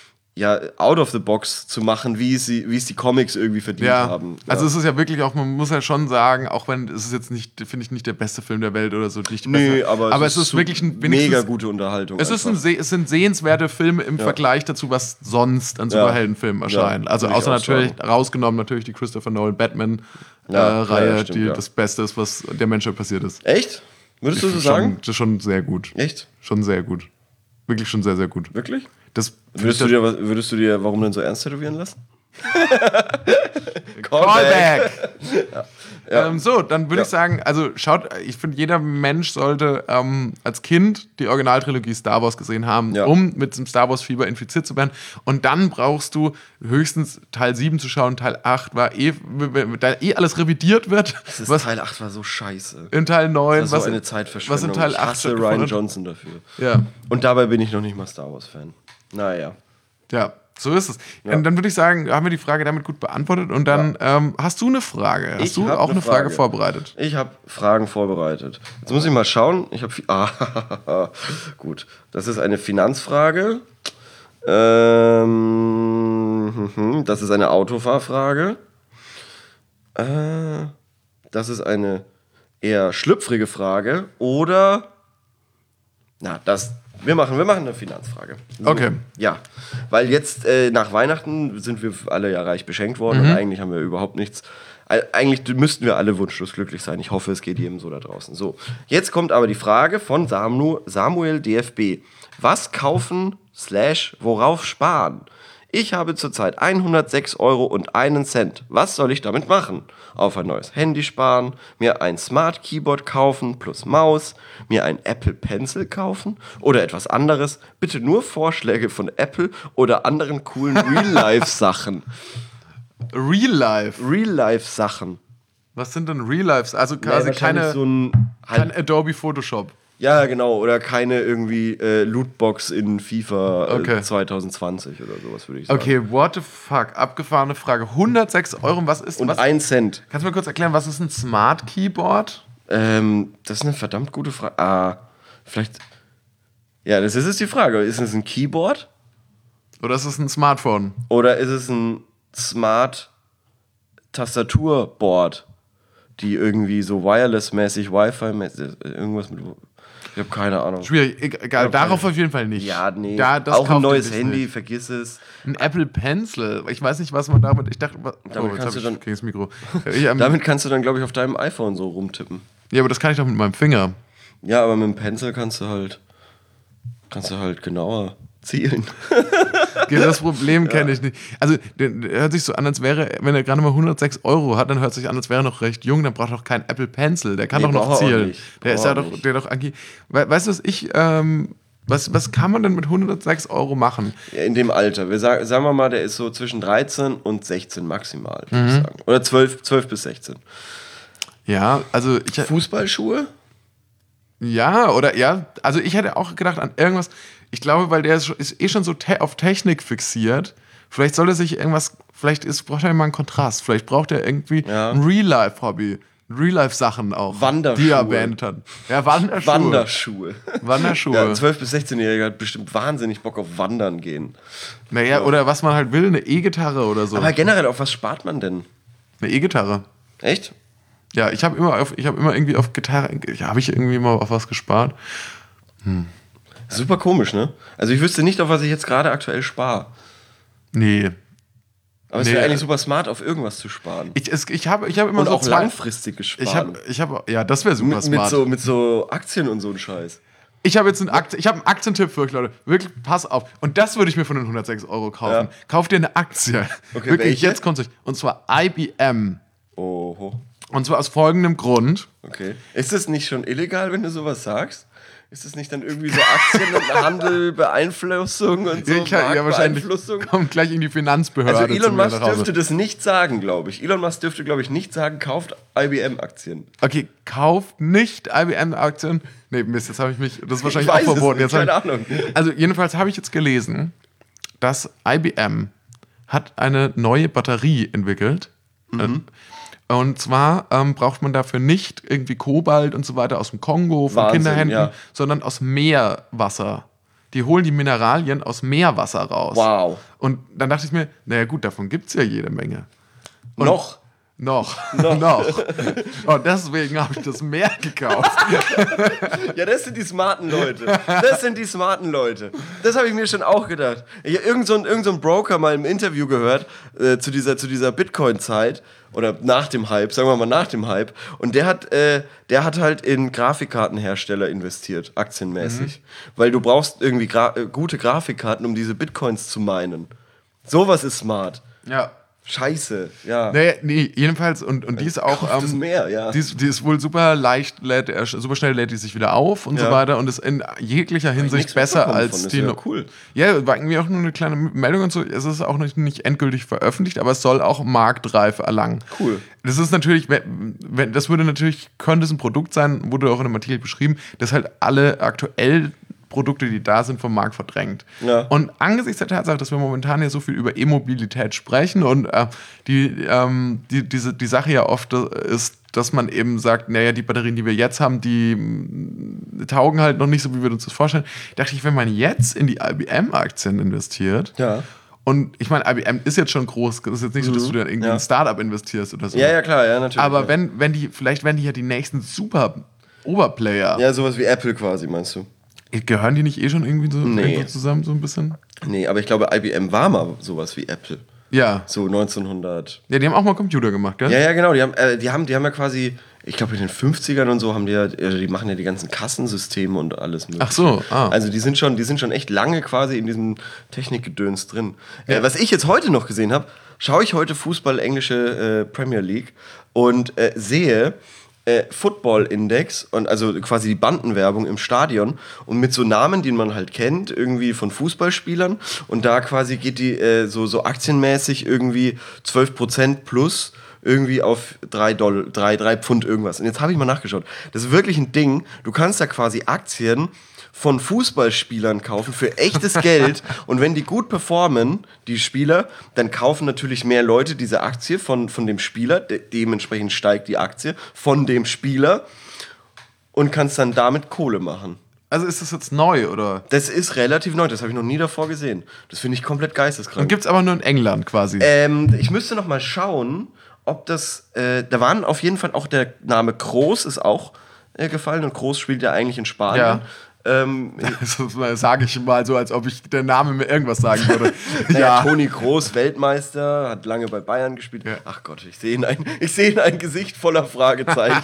ja, out of the box zu machen, wie es, sie, wie es die Comics irgendwie verdient Ja, haben. Ja. also es ist ja wirklich auch, man muss ja schon sagen, auch wenn es ist jetzt nicht, finde ich, nicht der beste Film der Welt oder so, nicht die Nö, beste, aber, aber es es ist so wirklich ein mega gute Unterhaltung. Es, ist ein, einfach. se- es sind sehenswerte Filme im Vergleich dazu, was sonst an Ja. Superheldenfilmen erscheint. Ja, also würde ich außer auch natürlich, sagen. rausgenommen natürlich die Christopher Nolan Batman-Reihe, Ja, ja, ja, stimmt, die ja. das Beste ist, was der Menschheit passiert ist. Echt? Würdest du so schon, sagen? Das ist schon sehr gut. Echt? Schon sehr gut. Wirklich schon sehr, sehr gut. Wirklich? Das Würdest du, dir, was- würdest du dir warum denn so ernst tätowieren lassen? Callback! Ja. Ähm, so, dann würde Ja. ich sagen, also schaut, ich finde, jeder Mensch sollte ähm, als Kind die Originaltrilogie Star Wars gesehen haben, Ja. um mit dem Star Wars Fieber infiziert zu werden. Und dann brauchst du höchstens Teil sieben zu schauen. Teil acht war eh, da eh alles revidiert wird. Das ist Was Teil acht war so scheiße. in Teil neun, Das war was, so eine was Zeitverschwendung. in Teil ich acht hasse Ryan stattgefunden hat. Johnson dafür. Ja, Und dabei bin ich noch nicht mal Star Wars-Fan. Naja. ja. So ist es. Und dann würde ich sagen, haben wir die Frage damit gut beantwortet. Und dann ähm, hast du eine Frage. Hast Ich du hab auch eine eine Frage Frage. vorbereitet? Ich habe Fragen vorbereitet. Jetzt muss ich mal schauen. Ich habe viel. Ah, gut. Das ist eine Finanzfrage. Ähm, mhm, das ist eine Autofahrfrage. Äh, das ist eine eher schlüpfrige Frage. Oder. Na, das. Wir machen, wir machen eine Finanzfrage. So, Okay. Ja, weil jetzt äh, nach Weihnachten sind wir alle ja reich beschenkt worden und eigentlich haben wir überhaupt nichts. Äh, Eigentlich müssten wir alle wunschlos glücklich sein. Ich hoffe, es geht jedem so da draußen. So, jetzt kommt aber die Frage von Samu, Samuel D F B. Was kaufen slash worauf sparen? Ich habe zurzeit hundertsechs Euro und einen Cent. Was soll ich damit machen? Auf ein neues Handy sparen, mir ein Smart Keyboard kaufen plus Maus, mir ein Apple Pencil kaufen oder etwas anderes. Bitte nur Vorschläge von Apple oder anderen coolen Real-Life-Sachen. Real-Life? Real-Life-Sachen. Was sind denn Real-Lives? Also quasi Nee, keine, so ein, kein Adobe Photoshop. ja, genau. Oder keine irgendwie äh, Lootbox in FIFA äh, Okay. zwanzig zwanzig oder sowas, würde ich sagen. Okay, what the fuck? Abgefahrene Frage. hundertsechs Euro, was ist Und was? ein Cent. Kannst du mir kurz erklären, was ist ein Smart Keyboard? Ähm, das ist eine verdammt gute Frage. Ah, vielleicht. Ja, das ist jetzt die Frage. Ist es ein Keyboard Oder ist es ein Smartphone? oder ist es ein Smart-Tastaturboard, die irgendwie so wireless-mäßig, Wi-Fi-mäßig, irgendwas mit. Ich habe keine Ahnung. Schwierig, egal, egal. Okay. darauf auf jeden Fall nicht. Ja, nee. Da, das auch ein kauft neues ihr Handy, nicht. vergiss es. Ein Apple Pencil. Ich weiß nicht, was man damit. Ich dachte, was, Damit oh, jetzt kannst hab du ich dann- gegen das Mikro. Ich, ähm, Damit kannst du dann, glaube ich, auf deinem iPhone so rumtippen. ja, aber das kann ich doch mit meinem Finger. Ja, aber mit dem Pencil kannst du halt. Kannst du halt genauer zielen. Okay, das Problem kenne ich nicht. Also, der, der hört sich so an, als wäre, wenn er gerade mal hundertsechs Euro hat, dann hört sich an, als wäre er noch recht jung, dann braucht er doch keinen Apple Pencil. Der kann Nee, doch noch braucht er auch zielen. nicht. Der ist Braucht ja er doch, nicht. der doch agi- We weißt du, was ich, ähm, was, was kann man denn mit hundertsechs Euro machen? Ja, in dem Alter. Wir sagen, sagen wir mal, der ist so zwischen dreizehn und sechzehn maximal, würde Mhm. ich sagen. Oder zwölf, zwölf bis sechzehn. Ja, also ich, Fußballschuhe? ja, oder ja, also ich hätte auch gedacht an irgendwas, ich glaube, weil der ist, schon- ist eh schon so te auf Technik fixiert, vielleicht soll er sich irgendwas, vielleicht ist, braucht er mal einen Kontrast, vielleicht braucht er irgendwie Ja. ein Real-Life-Hobby, Real-Life-Sachen auch, Wanderschuhe. die er erwähnt hat. Ja, Wanderschuhe. Wanderschuhe. Wanderschuhe. Ja, ein zwölf- bis sechzehnjähriger hat bestimmt wahnsinnig Bock auf Wandern gehen. Naja, oder was man halt will, eine E-Gitarre oder so. Aber generell, auf was spart man denn? Eine E-Gitarre. Echt? Ja, ich habe immer auf, ich habe immer irgendwie auf Gitarre, ja, habe ich irgendwie immer auf was gespart. Super komisch, ne? Also ich wüsste nicht, auf was ich jetzt gerade aktuell spare. Nee. Aber es Nee, wäre äh, eigentlich super smart, auf irgendwas zu sparen. Ich, es, ich habe ich hab immer Und so auch zwei, langfristig gespart. Ich habe, ich habe, ja, das wäre super mit, mit, smart. so, mit so Aktien und so ein Scheiß. Ich habe jetzt einen, Akt, ich hab einen Aktientipp für euch, Leute. Wirklich, pass auf. Und das würde ich mir von den hundertsechs Euro kaufen. Ja. Kauft dir eine Aktie. Okay, Wirklich, welche? jetzt kommt es euch. Und zwar I B M. Oho. Und zwar aus folgendem Grund. Okay. Ist es nicht schon illegal, wenn du sowas sagst? Ist es nicht dann irgendwie so Aktien und Handel, Beeinflussung und so? Ich, ja, wahrscheinlich Marktbeeinflussung? kommt gleich in die Finanzbehörde. Also zu Elon mir Musk nach Hause. dürfte das nicht sagen, glaube ich. Elon Musk dürfte, glaube ich, nicht sagen, kauft I B M-Aktien. Okay, kauft nicht I B M-Aktien. Nee, Mist, jetzt habe ich mich. Das ist wahrscheinlich Ich weiß auch es verboten. nicht, Jetzt hab keine ich, Ahnung. Also, jedenfalls habe ich jetzt gelesen, dass I B M hat eine neue Batterie entwickelt. Mhm. Und zwar ähm, braucht man dafür nicht irgendwie Kobalt und so weiter aus dem Kongo von Wahnsinn, Kinderhänden, ja. sondern aus Meerwasser. Die holen die Mineralien aus Meerwasser raus. Wow. Und dann dachte ich mir, naja gut, davon gibt es ja jede Menge. Und Noch. Noch. Noch. Und deswegen habe ich das Meer gekauft. Ja, das sind die smarten Leute. Das sind die smarten Leute. Das habe ich mir schon auch gedacht. Ich habe irgend so ein, irgend so ein Broker mal im Interview gehört äh, zu dieser, zu dieser Bitcoin-Zeit oder nach dem Hype, sagen wir mal nach dem Hype. Und der hat, äh, der hat halt in Grafikkartenhersteller investiert, aktienmäßig. Mhm. Weil du brauchst irgendwie gra äh, gute Grafikkarten, um diese Bitcoins zu minen. Sowas ist smart. Ja. Scheiße, ja. Naja, nee, jedenfalls, und, und die ist auch. Kauft es Ähm, mehr, ja. Die ist, die ist wohl super leicht, lädt, äh, super schnell lädt die sich wieder auf und Ja. so weiter und ist in jeglicher Hinsicht nichts besser mitbekommen als von, das die. ist ja no- cool. Ja, war irgendwie auch nur eine kleine Meldung und so. Es ist auch nicht, nicht endgültig veröffentlicht, aber es soll auch Marktreife erlangen. Cool. Das ist natürlich, wenn, wenn- das würde natürlich, könnte es ein Produkt sein, wurde auch in dem Artikel beschrieben, das halt alle aktuell Produkte, die da sind, vom Markt verdrängt. Ja. Und angesichts der Tatsache, dass wir momentan ja so viel über E-Mobilität sprechen und äh, die, ähm, die, diese, die Sache ja oft ist, dass man eben sagt, naja, die Batterien, die wir jetzt haben, die mh, taugen halt noch nicht so, wie wir uns das vorstellen. Dachte ich, wenn man jetzt in die I B M-Aktien investiert, Ja. und ich meine, I B M ist jetzt schon groß, es ist jetzt nicht so, dass du dann irgendwie Ja. in ein Startup investierst oder so. Ja, ja, klar, ja, natürlich. Aber ja. wenn, wenn die, vielleicht werden die ja die nächsten super Oberplayer. Ja, sowas wie Apple quasi, meinst du? Gehören die nicht eh schon irgendwie so Nee. irgendwo zusammen, so ein bisschen? Nee, aber ich glaube, I B M war mal sowas wie Apple. Ja. So neunzehnhundert. Ja, die haben auch mal Computer gemacht, gell? Ja, ja, genau. Die haben, äh, die haben, die haben ja quasi ich glaube in den fünfzigern und so haben die ja, also die machen ja die ganzen Kassensysteme und alles mögliche. Ach so, ah. Also die sind schon, die sind schon echt lange quasi in diesem Technikgedöns drin. Ja. Äh, was ich jetzt heute noch gesehen habe, schaue ich heute Fußball, englische äh, Premier League und äh, sehe äh, Football-Index und also quasi die Bandenwerbung im Stadion und mit so Namen, die man halt kennt, irgendwie von Fußballspielern und da quasi geht die äh, so, so aktienmäßig irgendwie zwölf Prozent plus irgendwie auf drei Dollar, drei, drei Pfund irgendwas. Und jetzt habe ich mal nachgeschaut. Das ist wirklich ein Ding. Du kannst da quasi Aktien von Fußballspielern kaufen für echtes Geld. Und wenn die gut performen, die Spieler, dann kaufen natürlich mehr Leute diese Aktie von, von dem Spieler. De- dementsprechend steigt die Aktie von dem Spieler und kannst dann damit Kohle machen. Also ist das jetzt neu, oder? Das ist relativ neu. Das habe ich noch nie davor gesehen. Das finde ich komplett geisteskrank. Und gibt es aber nur in England quasi. Ähm, ich müsste noch mal schauen, ob das, äh, da waren auf jeden Fall auch der Name Kroos ist auch äh, gefallen und Kroos spielt ja eigentlich in Spanien. Ja. Ähm, Das sage ich mal so, als ob ich der Name mir irgendwas sagen würde. naja, Ja. Toni Kroos, Weltmeister, hat lange bei Bayern gespielt. Ja. Ach Gott, ich sehe in ein, ich sehe in ein Gesicht voller Fragezeichen.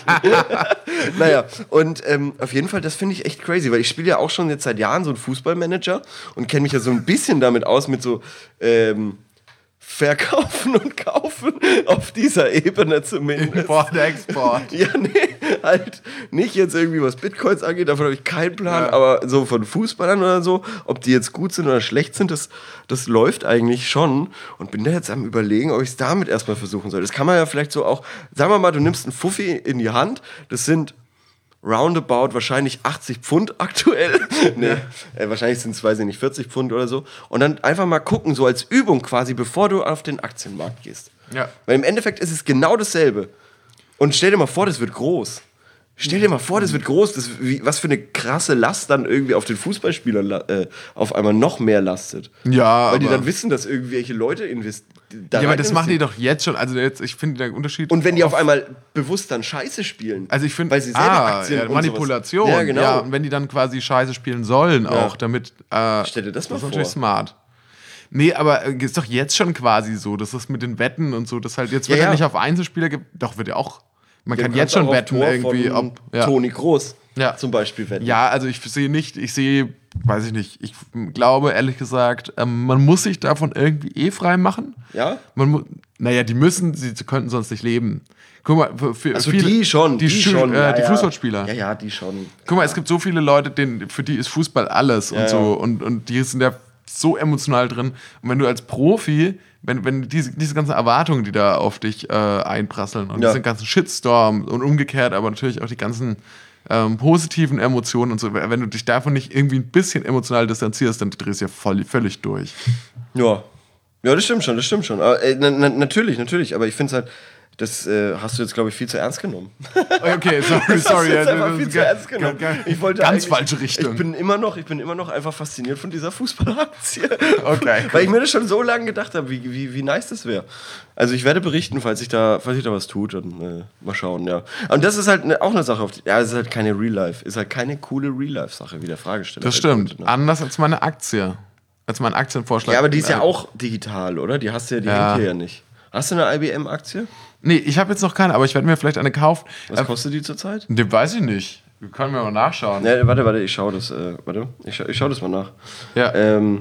Naja, und ähm, auf jeden Fall, das finde ich echt crazy, weil ich spiele ja auch schon jetzt seit Jahren so einen Fußballmanager und kenne mich ja so ein bisschen damit aus, mit so ähm, Verkaufen und Kaufen auf dieser Ebene zumindest. Import, Export. Ja, nee, halt nicht jetzt irgendwie, was Bitcoins angeht, davon habe ich keinen Plan, Ja. aber so von Fußballern oder so, ob die jetzt gut sind oder schlecht sind, das, das läuft eigentlich schon und bin da jetzt am Überlegen, ob ich es damit erstmal versuchen soll. Das kann man ja vielleicht so auch, sagen wir mal, du nimmst einen Fuffi in die Hand, das sind roundabout wahrscheinlich achtzig Pfund aktuell. nee, äh, wahrscheinlich sind es, weiß ich nicht, vierzig Pfund oder so. Und dann einfach mal gucken, so als Übung quasi, bevor du auf den Aktienmarkt gehst. Ja. Weil im Endeffekt ist es genau dasselbe. Und stell dir mal vor, das wird groß. Stell dir mal vor, das wird groß. Das, wie, was für eine krasse Last dann irgendwie auf den Fußballspielern äh, auf einmal noch mehr lastet. Ja, Weil die aber- dann wissen, dass irgendwelche Leute investieren. Ja, aber das machen die doch jetzt schon. Also jetzt, ich finde den Unterschied. Und wenn die auf einmal bewusst dann Scheiße spielen. Also ich finde, weil sie selber ah, Aktien ja, und Manipulation. sowas. Ja, genau. Ja, und wenn die dann quasi Scheiße spielen sollen auch, damit. Äh, Stell dir das mal ist vor. natürlich smart. Nee, aber äh, ist doch jetzt schon quasi so, das ist mit den Wetten und so, das halt jetzt wird Ja, ja, ja. nicht auf Einzelspieler, ge- doch wird ja auch. Man Ja, kann du jetzt kannst schon auch auf wetten Tor irgendwie, von ob. Ja. Toni Kroos Ja. zum Beispiel wetten. Ja, also ich sehe nicht, ich sehe, weiß ich nicht, ich glaube ehrlich gesagt, ähm, man muss sich davon irgendwie eh frei machen. Ja? Man mu- naja, die müssen, sie könnten sonst nicht leben. Guck mal, für, für Also viele, die schon, die, die, Schü- schon. Äh, ja, die ja. Fußballspieler. Ja, ja, die schon. Guck mal, es gibt so viele Leute, denen, für die ist Fußball alles Ja, und so. ja. Und, und die sind ja so emotional drin. Und wenn du als Profi, wenn, wenn diese, diese ganzen Erwartungen, die da auf dich äh, einprasseln und Ja. diesen ganzen Shitstorm und umgekehrt, aber natürlich auch die ganzen ähm, positiven Emotionen und so, wenn du dich davon nicht irgendwie ein bisschen emotional distanzierst, dann drehst du ja voll, völlig durch. Ja. Ja, das stimmt schon, das stimmt schon. Aber, äh, na, na, natürlich, natürlich. Aber ich finde es halt, das äh, hast du jetzt, glaube ich, viel zu ernst genommen. Okay, sorry, Das hast sorry. du jetzt ja, einfach das viel ist zu ge- ernst genommen. ge- Ich wollte ganz eigentlich- falsche Richtung. Ich bin immer noch, ich bin immer noch einfach fasziniert von dieser Fußballaktie. Okay, Weil ich mir das schon so lange gedacht habe, wie, wie, wie nice das wäre. Also ich werde berichten, falls sich da, falls sich da was tut, dann äh, mal schauen, ja. Und das ist halt ne, auch eine Sache, auf die, ja, es ist halt keine Real-Life, ist halt keine coole Real-Life-Sache, wie der Fragesteller. Das halt stimmt. wollte, ne? Anders als meine Aktie. Als mein Aktienvorschlag. Ja, aber die ist ja Äh, auch digital, oder? Die hast du ja, die Ja. hängt hier ja nicht. Hast du eine I B M-Aktie? Nee, ich habe jetzt noch keine, aber ich werde mir vielleicht eine kaufen. Was Äh, kostet die zurzeit? den weiß ich nicht. Wir können mir mal nachschauen. Ne, warte, warte, ich schau das, äh, warte, ich, schau- ich schau das mal nach. Ja. Ähm,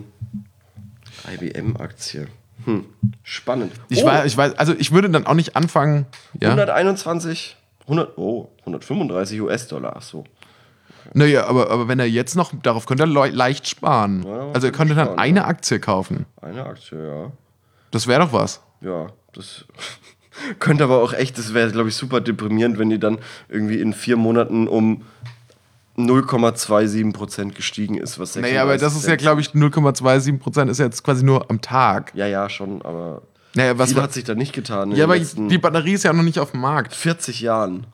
I B M-Aktie. Hm, spannend. Ich, oh, weiß, ich weiß, also ich würde dann auch nicht anfangen. Ja? hunderteinundzwanzig, hundert, oh, hundertfünfunddreißig U S-Dollar, ach so. Naja, aber, aber wenn er jetzt noch, darauf könnte er le leicht sparen. Ja, also er könnte dann sparen, eine Aktie kaufen. Eine Aktie, ja. Das wäre doch was. Ja, das könnte aber auch echt, das wäre, glaube ich, super deprimierend, wenn die dann irgendwie in vier Monaten um null Komma siebenundzwanzig Prozent gestiegen ist, was Naja, aber das ist ja, sechsunddreißig glaube ich, null Komma siebenundzwanzig Prozent ist jetzt quasi nur am Tag. Ja, ja, schon, aber Naja, was viel war- hat sich da nicht getan in Ja, den aber letzten die Batterie ist ja auch noch nicht auf dem Markt. vierzig Jahren.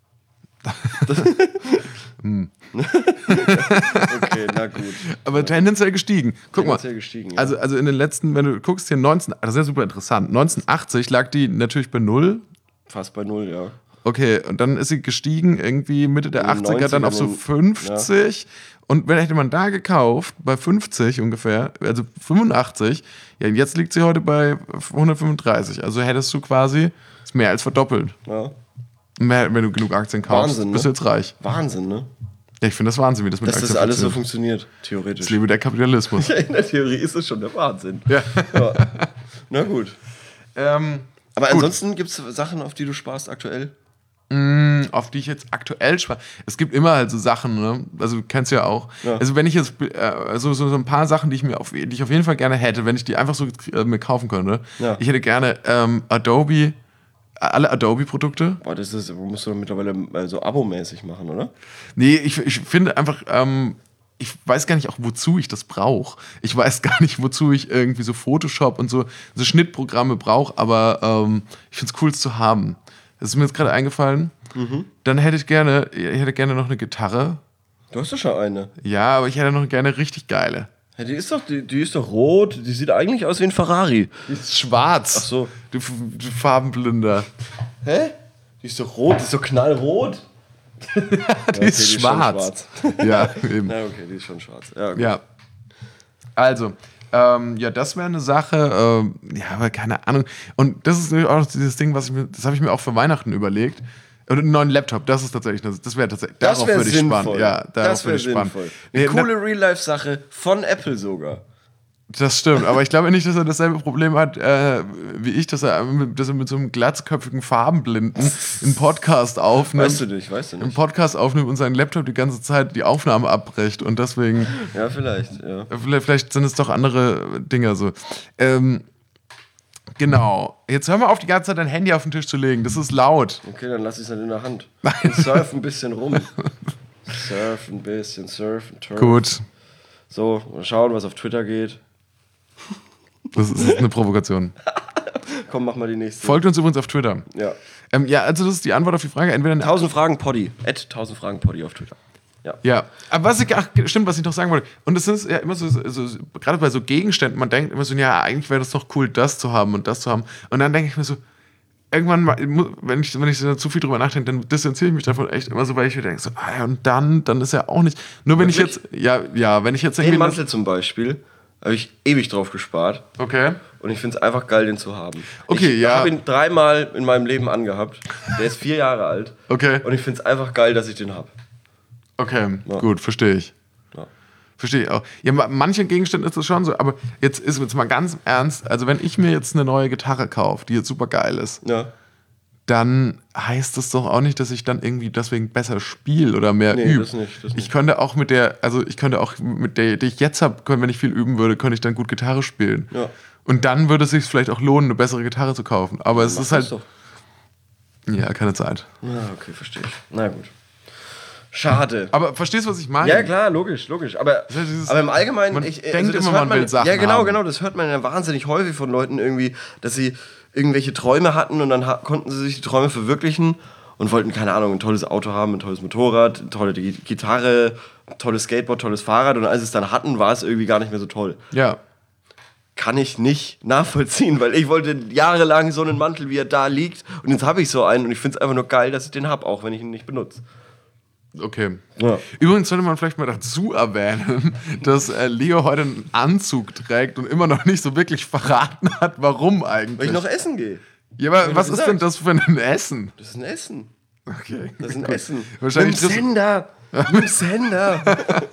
Hm. Okay, na gut. Aber tendenziell gestiegen. Guck Tendenziell mal. gestiegen, ja. Also, also in den letzten, wenn du guckst hier neunzehn, das ist ja super interessant. neunzehnhundertachtzig lag die natürlich bei null. Fast bei null, ja. Okay, und dann ist sie gestiegen irgendwie Mitte der In den achtziger dann auf so neunzigern, fünfzig. Und wenn hätte man da gekauft, bei fünfzig ungefähr, also fünfundachtzig, ja, jetzt liegt sie heute bei hundertfünfunddreißig. Also hättest du quasi, ist mehr als verdoppelt. ja. Mehr, wenn du genug Aktien kaufst, Wahnsinn, ne? bist du jetzt reich. Wahnsinn, ne? Ja, ich finde das Wahnsinn, wie das mit Dass Aktien das alles so funktioniert. funktioniert, theoretisch. Ich liebe der Kapitalismus. Ja, in der Theorie ist es schon der Wahnsinn. Ja. Ja. Na gut. ähm, Aber gut. ansonsten gibt es Sachen, auf die du sparst aktuell? Auf die ich jetzt aktuell spare. Es gibt immer halt so Sachen, ne? Also du kennst ja auch. Ja. Also wenn ich jetzt äh, so, so, so ein paar Sachen, die ich mir auf, die ich auf jeden Fall gerne hätte, wenn ich die einfach so äh, mir kaufen könnte. Ja. Ich hätte gerne ähm, Adobe, alle Adobe-Produkte. Boah, das ist, musst du doch mittlerweile äh, so abomäßig machen, oder? Nee, ich, ich finde einfach, ähm, ich weiß gar nicht auch, wozu ich das brauche. Ich weiß gar nicht, wozu ich irgendwie so Photoshop und so, so Schnittprogramme brauche, aber ähm, ich finde es cool, es zu haben. Das ist mir jetzt gerade eingefallen. Mhm. Dann hätte ich gerne, ich hätte gerne noch eine Gitarre. Du hast doch schon eine. Ja, aber ich hätte noch gerne richtig geile. Ja, die ist doch, die, die ist doch rot. Die sieht eigentlich aus wie ein Ferrari. Die ist schwarz. Ach so. Du, du Farbenblinder. Hä? Die ist doch rot. Die ist doch knallrot. Die okay, ist die ist schwarz. schon schwarz. Ja, eben. Na okay, die ist schon schwarz. Ja, okay. Ja. Also, ähm, ja, das wäre eine Sache. Ähm, ja, aber keine Ahnung. Und das ist auch dieses Ding, was ich mir, das habe ich mir auch für Weihnachten überlegt. Und einen neuen Laptop, das ist tatsächlich, das, das wäre tatsächlich, Das darauf wäre würde ich sinnvoll. sparen. Ja, darauf das wäre würde ich sparen. sinnvoll. Nee, Eine coole Real-Life-Sache von Apple sogar. Das stimmt, aber ich glaube nicht, dass er dasselbe Problem hat äh, wie ich, dass er, mit, dass er mit so einem glatzköpfigen Farbenblinden einen Podcast aufnimmt. Weißt du nicht, weißt du Einen nicht. Podcast aufnimmt und seinen Laptop die ganze Zeit die Aufnahme abbricht und deswegen, Ja, vielleicht, ja. vielleicht, vielleicht sind es doch andere Dinge so. Ähm, genau. Jetzt hör mal auf, die ganze Zeit dein Handy auf den Tisch zu legen. Das ist laut. Okay, dann lass ich es halt in der Hand. Und surf ein bisschen rum. Surf ein bisschen, surf und turf. Gut. So, mal schauen, was auf Twitter geht. Das ist eine Provokation. Komm, mach mal die nächste. Folgt uns übrigens auf Twitter. Ja. Ähm, ja, also das ist die Antwort auf die Frage. Entweder eine tausend Fragen Poddy. At tausend Fragen Poddy auf Twitter. Ja. Ja, aber was ich, ach, stimmt, was ich noch sagen wollte. Und es ist ja immer so, so, so gerade bei so Gegenständen, man denkt immer so, ja, eigentlich wäre das doch cool, das zu haben und das zu haben. Und dann denke ich mir so, irgendwann, mal, wenn ich, wenn ich so zu viel drüber nachdenke, dann distanziere ich mich davon echt immer so, weil ich mir denke, so, ah ja, und dann, dann ist ja auch nicht. Nur wenn Wirklich? ich jetzt, ja, ja, wenn ich jetzt Den irgendwie. Mantel zum Beispiel habe ich ewig drauf gespart. Okay. Und ich finde es einfach geil, den zu haben. Okay, ich ja. Ich habe ihn dreimal in meinem Leben angehabt. Der ist vier Jahre alt. Okay. Und ich finde es einfach geil, dass ich den habe. Okay, Ja. gut, verstehe ich. Ja. Verstehe ich auch. Ja, ma- manchen Gegenständen ist das schon so, aber jetzt ist jetzt mal ganz ernst, also wenn ich mir jetzt eine neue Gitarre kaufe, die jetzt super geil ist, Ja. dann heißt das doch auch nicht, dass ich dann irgendwie deswegen besser spiele oder mehr Nee, übe. das nicht, das nicht. Ich könnte auch mit der, also ich könnte auch mit der, die ich jetzt habe, wenn ich viel üben würde, könnte ich dann gut Gitarre spielen. Ja. Und dann würde es sich vielleicht auch lohnen, eine bessere Gitarre zu kaufen. Aber es Mach ist das halt, doch. ja, keine Zeit. Ja, okay, verstehe ich. Na gut. Schade. Aber verstehst du, was ich meine? Ja, klar, logisch, logisch. Aber, ist ja dieses- aber im Allgemeinen, man ich, denkt das immer, hört man will Sachen Ja, genau, haben. genau. Das hört man ja wahnsinnig häufig von Leuten irgendwie, dass sie irgendwelche Träume hatten und dann ha- konnten sie sich die Träume verwirklichen und wollten, keine Ahnung, ein tolles Auto haben, ein tolles Motorrad, eine tolle Gi- Gitarre, ein tolles Skateboard, tolles Fahrrad und als sie es dann hatten, war es irgendwie gar nicht mehr so toll. Ja. Kann ich nicht nachvollziehen, weil ich wollte jahrelang so einen Mantel, wie er da liegt und jetzt habe ich so einen und ich finde es einfach nur geil, dass ich den habe, auch wenn ich ihn nicht benutze. Okay. Ja. Übrigens sollte man vielleicht mal dazu erwähnen, dass äh, Leo heute einen Anzug trägt und immer noch nicht so wirklich verraten hat, warum eigentlich. Weil ich noch essen gehe. Ja, aber ich was doch ist denn gesagt. das für ein Essen? Das ist ein Essen. Okay. Das ist ein Gut. Essen. Wahrscheinlich Mit dem triffst- Sender. Mit dem Sender.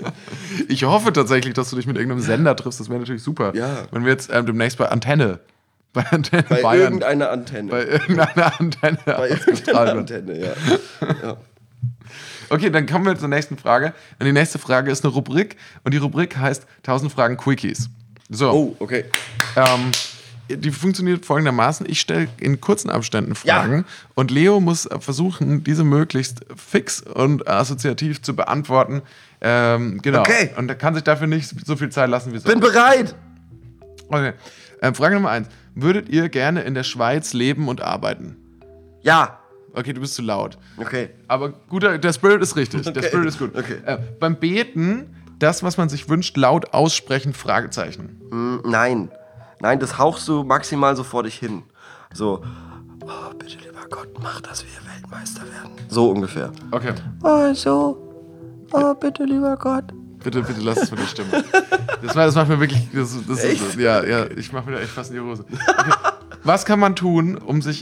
Ich hoffe tatsächlich, dass du dich mit irgendeinem Sender triffst. Das wäre natürlich super. Ja. Wenn wir jetzt ähm, demnächst bei Antenne, bei Antenne Bei Bayern, irgendeiner Antenne. bei irgendeiner Antenne. Bei irgendeiner Antenne, ja. ja. Okay, dann kommen wir zur nächsten Frage. Und die nächste Frage ist eine Rubrik. Und die Rubrik heißt tausend Fragen Quickies. So. Oh, okay. Ähm, die funktioniert folgendermaßen. Ich stelle in kurzen Abständen Fragen Ja. und Leo muss versuchen, diese möglichst fix und assoziativ zu beantworten. Ähm, genau. Okay. Und er kann sich dafür nicht so viel Zeit lassen wie sonst. Bin bereit. Okay. Ähm, Frage Nummer eins. Würdet ihr gerne in der Schweiz leben und arbeiten? Ja. Okay, du bist zu laut. Okay. Aber guter, der Spirit ist richtig. Der Okay. Spirit ist gut. Okay. Äh, beim Beten, das, was man sich wünscht, laut aussprechen, Fragezeichen. Mm, nein. Nein, das hauchst du maximal so vor dich hin. So, oh, bitte lieber Gott, mach, dass wir Weltmeister werden. So ungefähr. Okay. Oh, so. Oh, bitte lieber Gott. Bitte, bitte lass es mit der Stimme. Das, das macht mir wirklich. Das, das Echt? Ist, ja, ja, ich mache mir da echt fast in die Hose. Okay. Was kann man tun, um sich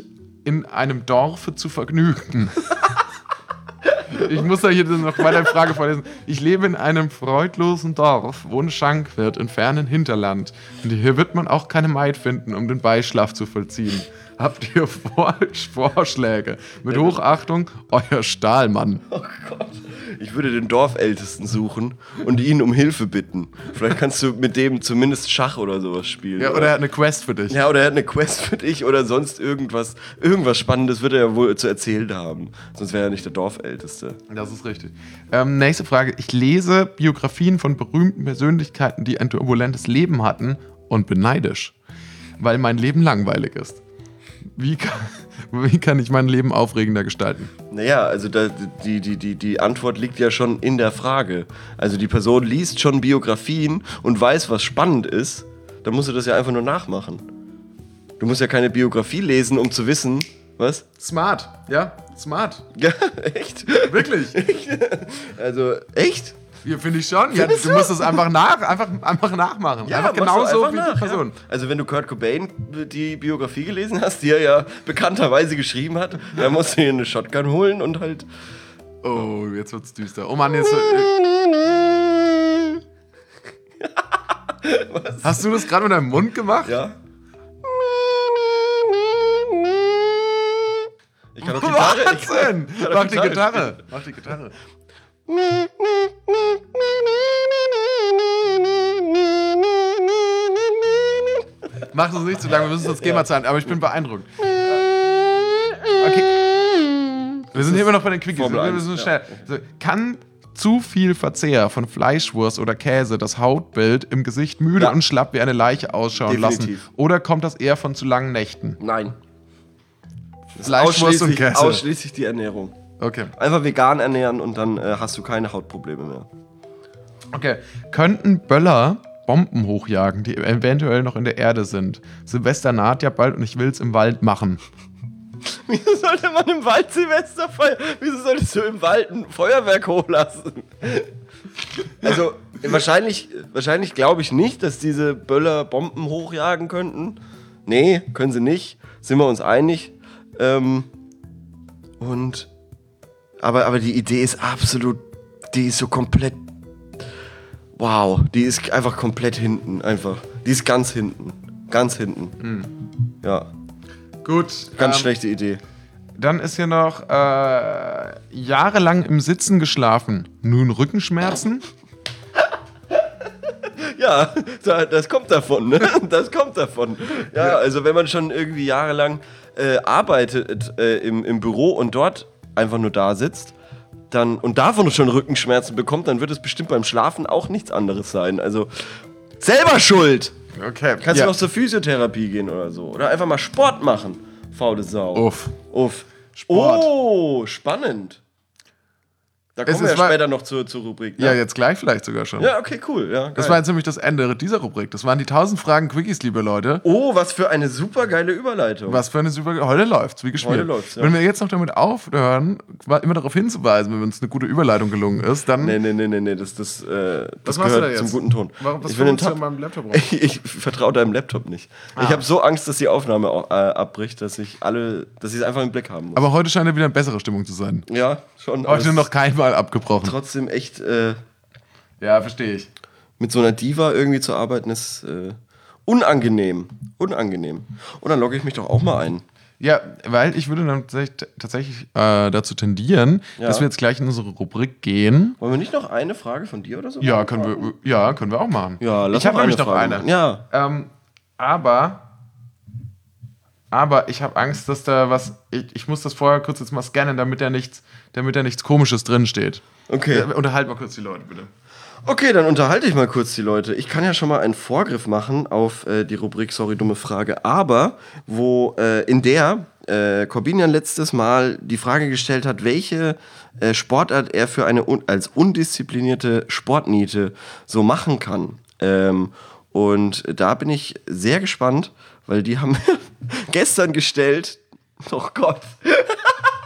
in einem Dorfe zu vergnügen. Ich muss da hier noch weiter eine Frage vorlesen. Ich lebe in einem freudlosen Dorf, wo ein Schankwirt in fernen Hinterland. Und hier wird man auch keine Maid finden, um den Beischlaf zu vollziehen. Habt ihr Vor- Vorschläge? Mit Hochachtung, euer Stahlmann. Oh Gott. Ich würde den Dorfältesten suchen und ihn um Hilfe bitten. Vielleicht kannst du mit dem zumindest Schach oder sowas spielen. Ja, oder er hat eine Quest für dich. Ja, oder er hat eine Quest für dich oder sonst irgendwas. Irgendwas Spannendes wird er ja wohl zu erzählen haben. Sonst wäre er nicht der Dorfälteste. Das ist richtig. Ähm, nächste Frage. Ich lese Biografien von berühmten Persönlichkeiten, die ein turbulentes Leben hatten und bin neidisch, weil mein Leben langweilig ist. Wie kann, wie kann ich mein Leben aufregender gestalten? Naja, also da, die, die, die, die Antwort liegt ja schon in der Frage. Also die Person liest schon Biografien und weiß, was spannend ist. Dann musst du das ja einfach nur nachmachen. Du musst ja keine Biografie lesen, um zu wissen, was? Smart, ja, smart. Ja, echt? Wirklich? Also, echt? Ja, finde ich schon. Ja, du musst es einfach, nach, einfach, einfach nachmachen. Ja, einfach machst du genauso einfach wie nach, die Person. Ja. Also wenn du Kurt Cobain die Biografie gelesen hast, die er ja bekannterweise geschrieben hat, dann musst du dir eine Shotgun holen und halt... Oh, jetzt wird's düster. Oh Mann, jetzt... Was? Hast du das gerade mit deinem Mund gemacht? Ja. Ich kann auch Gitarre... Wahnsinn! Ich kann, ich kann Mach die Gitarre Gitarre. spielen. Mach die Gitarre. Mach das nicht zu lange, wir müssen uns GEMA zahlen, aber ich bin beeindruckt. Okay. Wir sind hier immer noch bei den Quickies. Formel Wir eins, müssen ja. schnell. So, kann zu viel Verzehr von Fleischwurst oder Käse das Hautbild im Gesicht müde Ja. und schlapp wie eine Leiche ausschauen Definitiv. lassen? Oder kommt das eher von zu langen Nächten? Nein. Das ist Fleischwurst und ausschließlich, Käse. ausschließlich die Ernährung. Okay. Einfach vegan ernähren und dann äh, hast du keine Hautprobleme mehr. Okay. Könnten Böller Bomben hochjagen, die eventuell noch in der Erde sind? Silvester naht ja bald und ich will's im Wald machen. Wieso sollte man im Wald Silvester feiern? Wieso solltest du im Wald ein Feuerwerk hochlassen? Also, wahrscheinlich, wahrscheinlich glaube ich nicht, dass diese Böller Bomben hochjagen könnten. Nee, können sie nicht. Sind wir uns einig. Ähm, und, aber, aber die Idee ist absolut, die ist so komplett, wow, die ist einfach komplett hinten, einfach. Die ist ganz hinten. Ganz hinten. Hm. Ja, Gut. ganz ähm, schlechte Idee. Dann ist hier noch äh, jahrelang im Sitzen geschlafen. Nun Rückenschmerzen? Ja, da- das kommt davon, ne? Das kommt davon. Ja, also wenn man schon irgendwie jahrelang äh, arbeitet äh, im, im Büro und dort einfach nur da sitzt, dann und davon schon Rückenschmerzen bekommt, dann wird es bestimmt beim Schlafen auch nichts anderes sein. Also selber schuld. Okay. Kannst ja. du noch zur Physiotherapie gehen oder so. Oder einfach mal Sport machen, faule Sau. Uff. Uff. Sport. Oh, spannend. Da Es kommen wir ist ja wa- später noch zur, zur Rubrik. Ne? Ja, jetzt gleich vielleicht sogar schon. Ja, okay, cool. Ja, Das geil. war jetzt nämlich das Ende dieser Rubrik. Das waren die tausend Fragen Quickies, liebe Leute. Oh, was für eine super geile Überleitung. Was für eine super... Heute läuft's, wie gespielt. Heute läuft's, ja. Wenn wir jetzt noch damit aufhören, immer darauf hinzuweisen, wenn uns eine gute Überleitung gelungen ist, dann... Nee, nee, nee, nee, nee, das, das, äh, das Was machst du da gehört jetzt? zum guten Ton. Warum, was ich will den verrückst du Tab. an meinem Laptop rum? Ich, ich vertraue deinem Laptop nicht. Ah. Ich habe so Angst, dass die Aufnahme auch, äh, abbricht, dass ich alle, dass ich es einfach im Blick haben muss. Aber heute scheint ja wieder eine bessere Stimmung zu sein. ja, schon. aber Heute es noch ist keinmal abgebrochen. trotzdem echt äh, Ja, verstehe ich. mit so einer Diva irgendwie zu arbeiten ist äh, unangenehm, unangenehm. Und dann logge ich mich doch auch mal ein. Ja, weil ich würde dann tatsächlich, tatsächlich äh, dazu tendieren, Ja. dass wir jetzt gleich in unsere Rubrik gehen. Wollen wir nicht noch eine Frage von dir oder so? Ja, können wir, ja, können wir auch machen. Ja, lass ich habe noch nämlich eine noch Frage eine. machen. Ja. Ähm, aber, aber ich habe Angst, dass da was. Ich, ich muss das vorher kurz jetzt mal scannen, damit da nichts, damit da nichts Komisches drinsteht. Okay. Äh, unterhalt mal kurz die Leute, bitte. Okay, dann unterhalte ich mal kurz die Leute. Ich kann ja schon mal einen Vorgriff machen auf äh, die Rubrik Sorry, dumme Frage, aber wo äh, in der äh, Corbinian letztes Mal die Frage gestellt hat, welche äh, Sportart er für eine un als undisziplinierte Sportniete so machen kann. Ähm, und da bin ich sehr gespannt, weil die haben gestern gestellt, oh Gott,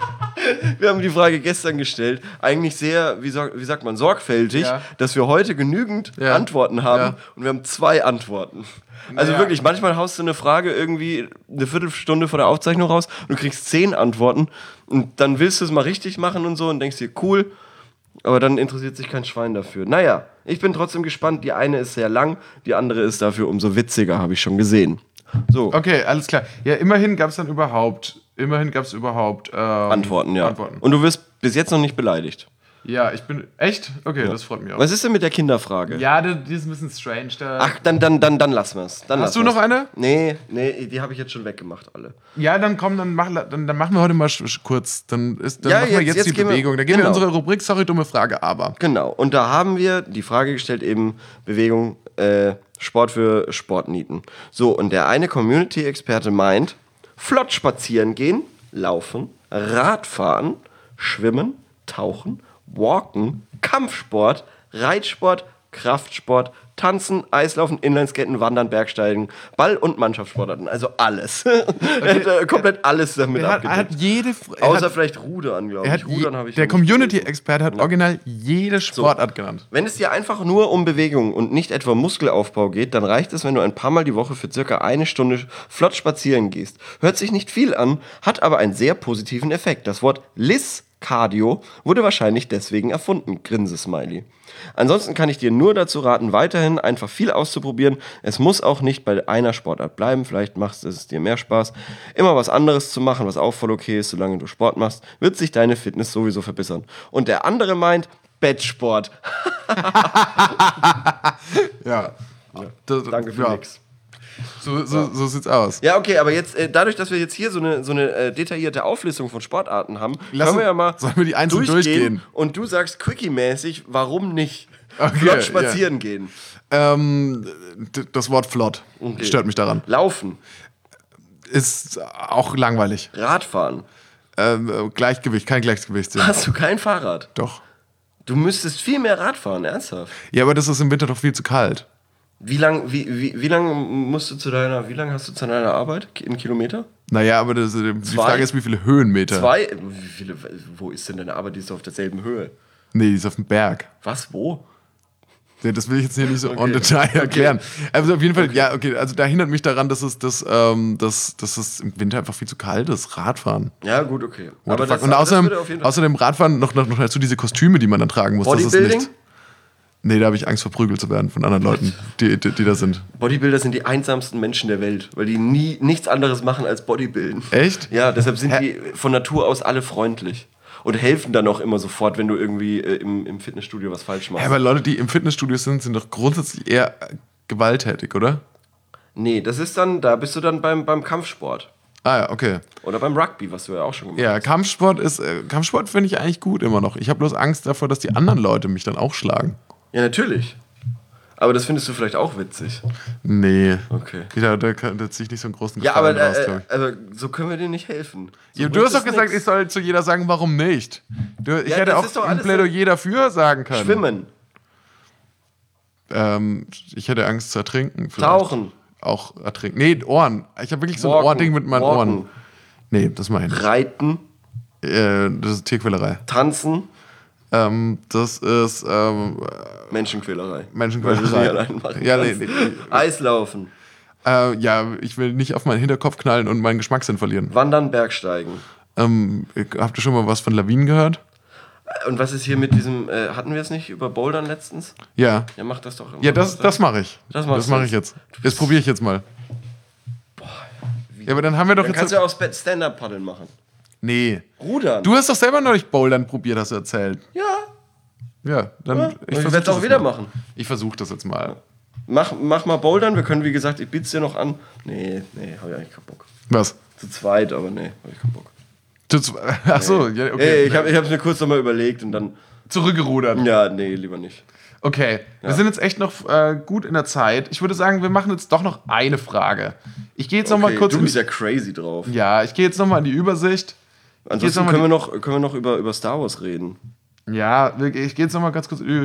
Wir haben die Frage gestern gestellt, eigentlich sehr, wie, sag, wie sagt man, sorgfältig, Ja. dass wir heute genügend Ja. Antworten haben Ja. und wir haben zwei Antworten. Also Naja. wirklich, manchmal haust du eine Frage irgendwie eine Viertelstunde vor der Aufzeichnung raus und du kriegst zehn Antworten und dann willst du es mal richtig machen und so und denkst dir, cool, aber dann interessiert sich kein Schwein dafür. Naja, ich bin trotzdem gespannt. Die eine ist sehr lang, die andere ist dafür umso witziger, habe ich schon gesehen. So, Okay, alles klar. Ja, immerhin gab es dann überhaupt, immerhin gab es überhaupt ähm, Antworten, ja. Antworten. Und du wirst bis jetzt noch nicht beleidigt. Ja, ich bin, echt? Okay, das freut mich auch. Was ist denn mit der Kinderfrage? Ja, die, die ist ein bisschen strange. Da. Ach, dann, dann, dann, dann lassen wir es. Hast du noch eine? Nee, nee, die habe ich jetzt schon weggemacht, alle. Ja, dann komm, dann, mach, dann, dann machen wir heute mal sch- sch- kurz. Dann, ist, dann Ja, machen wir jetzt- jetzt, jetzt die gehen wir- Bewegung. Dann gehen wir genau. in unsere Rubrik, sorry, dumme Frage, aber. Genau, und da haben wir die Frage gestellt, eben Bewegung, äh, Sport für Sportnieten. So, und der eine Community-Experte meint, flott spazieren gehen, laufen, Radfahren, schwimmen, tauchen, walken, Kampfsport, Reitsport, Kraftsport, Tanzen, Eislaufen, Inlineskaten, Wandern, Bergsteigen, Ball- und Mannschaftssportarten. Also alles. er hat äh, komplett alles damit Er hat, er hat abgedeckt. jede. Er Außer hat, vielleicht Rudern, glaube er ich. hat Rudern je, habe ich der noch nicht gelesen. Community-Experte hat original jede Sportart genannt. Wenn es dir einfach nur um Bewegung und nicht etwa Muskelaufbau geht, dann reicht es, wenn du ein paar Mal die Woche für circa eine Stunde flott spazieren gehst. Hört sich nicht viel an, hat aber einen sehr positiven Effekt. Das Wort L I S Cardio wurde wahrscheinlich deswegen erfunden. Grinse-Smiley. Ansonsten kann ich dir nur dazu raten, weiterhin einfach viel auszuprobieren. Es muss auch nicht bei einer Sportart bleiben. Vielleicht macht es dir mehr Spaß. Immer was anderes zu machen, was auch voll okay ist, solange du Sport machst, wird sich deine Fitness sowieso verbessern. Und der andere meint, Bettsport. Ja. Das, Danke für ja. nix. So, so, so sieht's aus. Ja, okay, aber jetzt, äh, dadurch, dass wir jetzt hier so eine, so eine äh, detaillierte Auflistung von Sportarten haben, Lass können wir uns- ja mal sollen wir die einzeln durchgehen? und du sagst Quickie-mäßig, warum nicht Okay, flott spazieren gehen. Ähm, d- das Wort flott Okay. stört mich daran. Laufen, Ist auch langweilig. Radfahren. Ähm, äh, Gleichgewicht, kein Gleichgewichtssinn. Hast du kein Fahrrad? Doch. Du müsstest viel mehr Rad fahren, ernsthaft. Ja, aber das ist im Winter doch viel zu kalt. Wie lang, wie, wie, wie lang musst du zu deiner, wie lang hast du zu deiner Arbeit? In Kilometer? Naja, aber das, die Zwei? Frage ist, wie viele Höhenmeter? Zwei? Wie viele, wo ist denn deine Arbeit? Die ist doch auf derselben Höhe. Nee, die ist auf dem Berg. Was, wo? Ja, das will ich jetzt hier nicht so Okay. on Detail Okay. erklären. Also auf jeden Fall, ja, okay, also da hindert mich daran, dass es, dass, ähm, dass, dass es im Winter einfach viel zu kalt ist. Radfahren. Ja, gut, okay. What the fuck? das, Und das außerdem, würde auf jeden Fall- außerdem Radfahren noch, noch, noch dazu diese Kostüme, die man dann tragen muss. Das ist Bodybuilding? nichts. Nee, da habe ich Angst, verprügelt zu werden von anderen Leuten, die, die, die da sind. Bodybuilder sind die einsamsten Menschen der Welt, weil die nie nichts anderes machen als Bodybuilden. Echt? Ja, deshalb sind Hä? die von Natur aus alle freundlich. Und helfen dann auch immer sofort, wenn du irgendwie äh, im, im Fitnessstudio was falsch machst. Ja, aber Leute, die im Fitnessstudio sind, sind doch grundsätzlich eher äh, gewalttätig, oder? Nee, das ist dann, da bist du dann beim, beim Kampfsport. Ah ja, okay. Oder beim Rugby, was du ja auch schon gemacht Ja, hast. Kampfsport ist, äh, Kampfsport finde ich eigentlich gut immer noch. Ich habe bloß Angst davor, dass die anderen Leute mich dann auch schlagen. Ja, natürlich. Aber das findest du vielleicht auch witzig. Nee. Okay. Da, da, da, da ziehe ich nicht so einen großen Ja, Gefallen aber raus, glaub äh, ich. also, so können wir dir nicht helfen. So Ja, du bringt hast doch es gesagt, nix. ich soll zu jeder sagen, warum nicht. Du, ich Ja, hätte das auch ist doch ein alles Plädoyer dafür sagen können. Schwimmen, Ähm, ich hätte Angst zu ertrinken. vielleicht. tauchen, Auch ertrinken. Nee, Ohren. Ich habe wirklich so ein Walken, Ohrding mit meinen walken. Ohren. Nee, das mache ich nicht. reiten, Äh, das ist Tierquälerei. tanzen, Ähm, das ist ähm, Menschenquälerei. Menschenquälerei. Weil du es nicht allein machen Ja, nee, kannst. nee. Eislaufen, Äh, ja, ich will nicht auf meinen Hinterkopf knallen und meinen Geschmackssinn verlieren. Wandern, Bergsteigen. Ähm, habt ihr schon mal was von Lawinen gehört? Und was ist hier mit diesem, äh, hatten wir es nicht über Bouldern letztens? Ja. Ja, mach das doch immer. Ja, das, das mache ich. Das machst Das du mache ich jetzt. jetzt. Das probiere ich jetzt mal. Ja, aber dann haben wir doch Dann jetzt. kannst du ja auch Sp- Stand-Up-Paddeln machen. Nee. Rudern. Du hast doch selber neulich Bouldern probiert, hast du erzählt. Ja. Ja, dann. ja. Ich, Ich versuch werde es das auch jetzt wieder mal. machen. Ich versuche das jetzt mal. Mach, mach mal Bouldern. Wir können, wie gesagt, ich biet's dir noch an. Nee, nee, habe ich eigentlich keinen Bock. Was? Zu zweit, aber nee, habe ich keinen Bock. Achso, ja, okay. Ey, ich habe ich hab's mir kurz nochmal überlegt und dann, Zurückgerudert. ja, nee, lieber nicht. Okay, wir sind jetzt echt noch äh, gut in der Zeit. Ich würde sagen, wir machen jetzt doch noch eine Frage. Ich gehe jetzt noch mal Okay, kurz. du in bist die, ja crazy drauf. ja, ich gehe jetzt noch mal in die Übersicht. Ansonsten noch mal können die- wir noch, können wir noch über, über Star Wars reden. Ja, ich gehe jetzt noch mal ganz kurz. in die-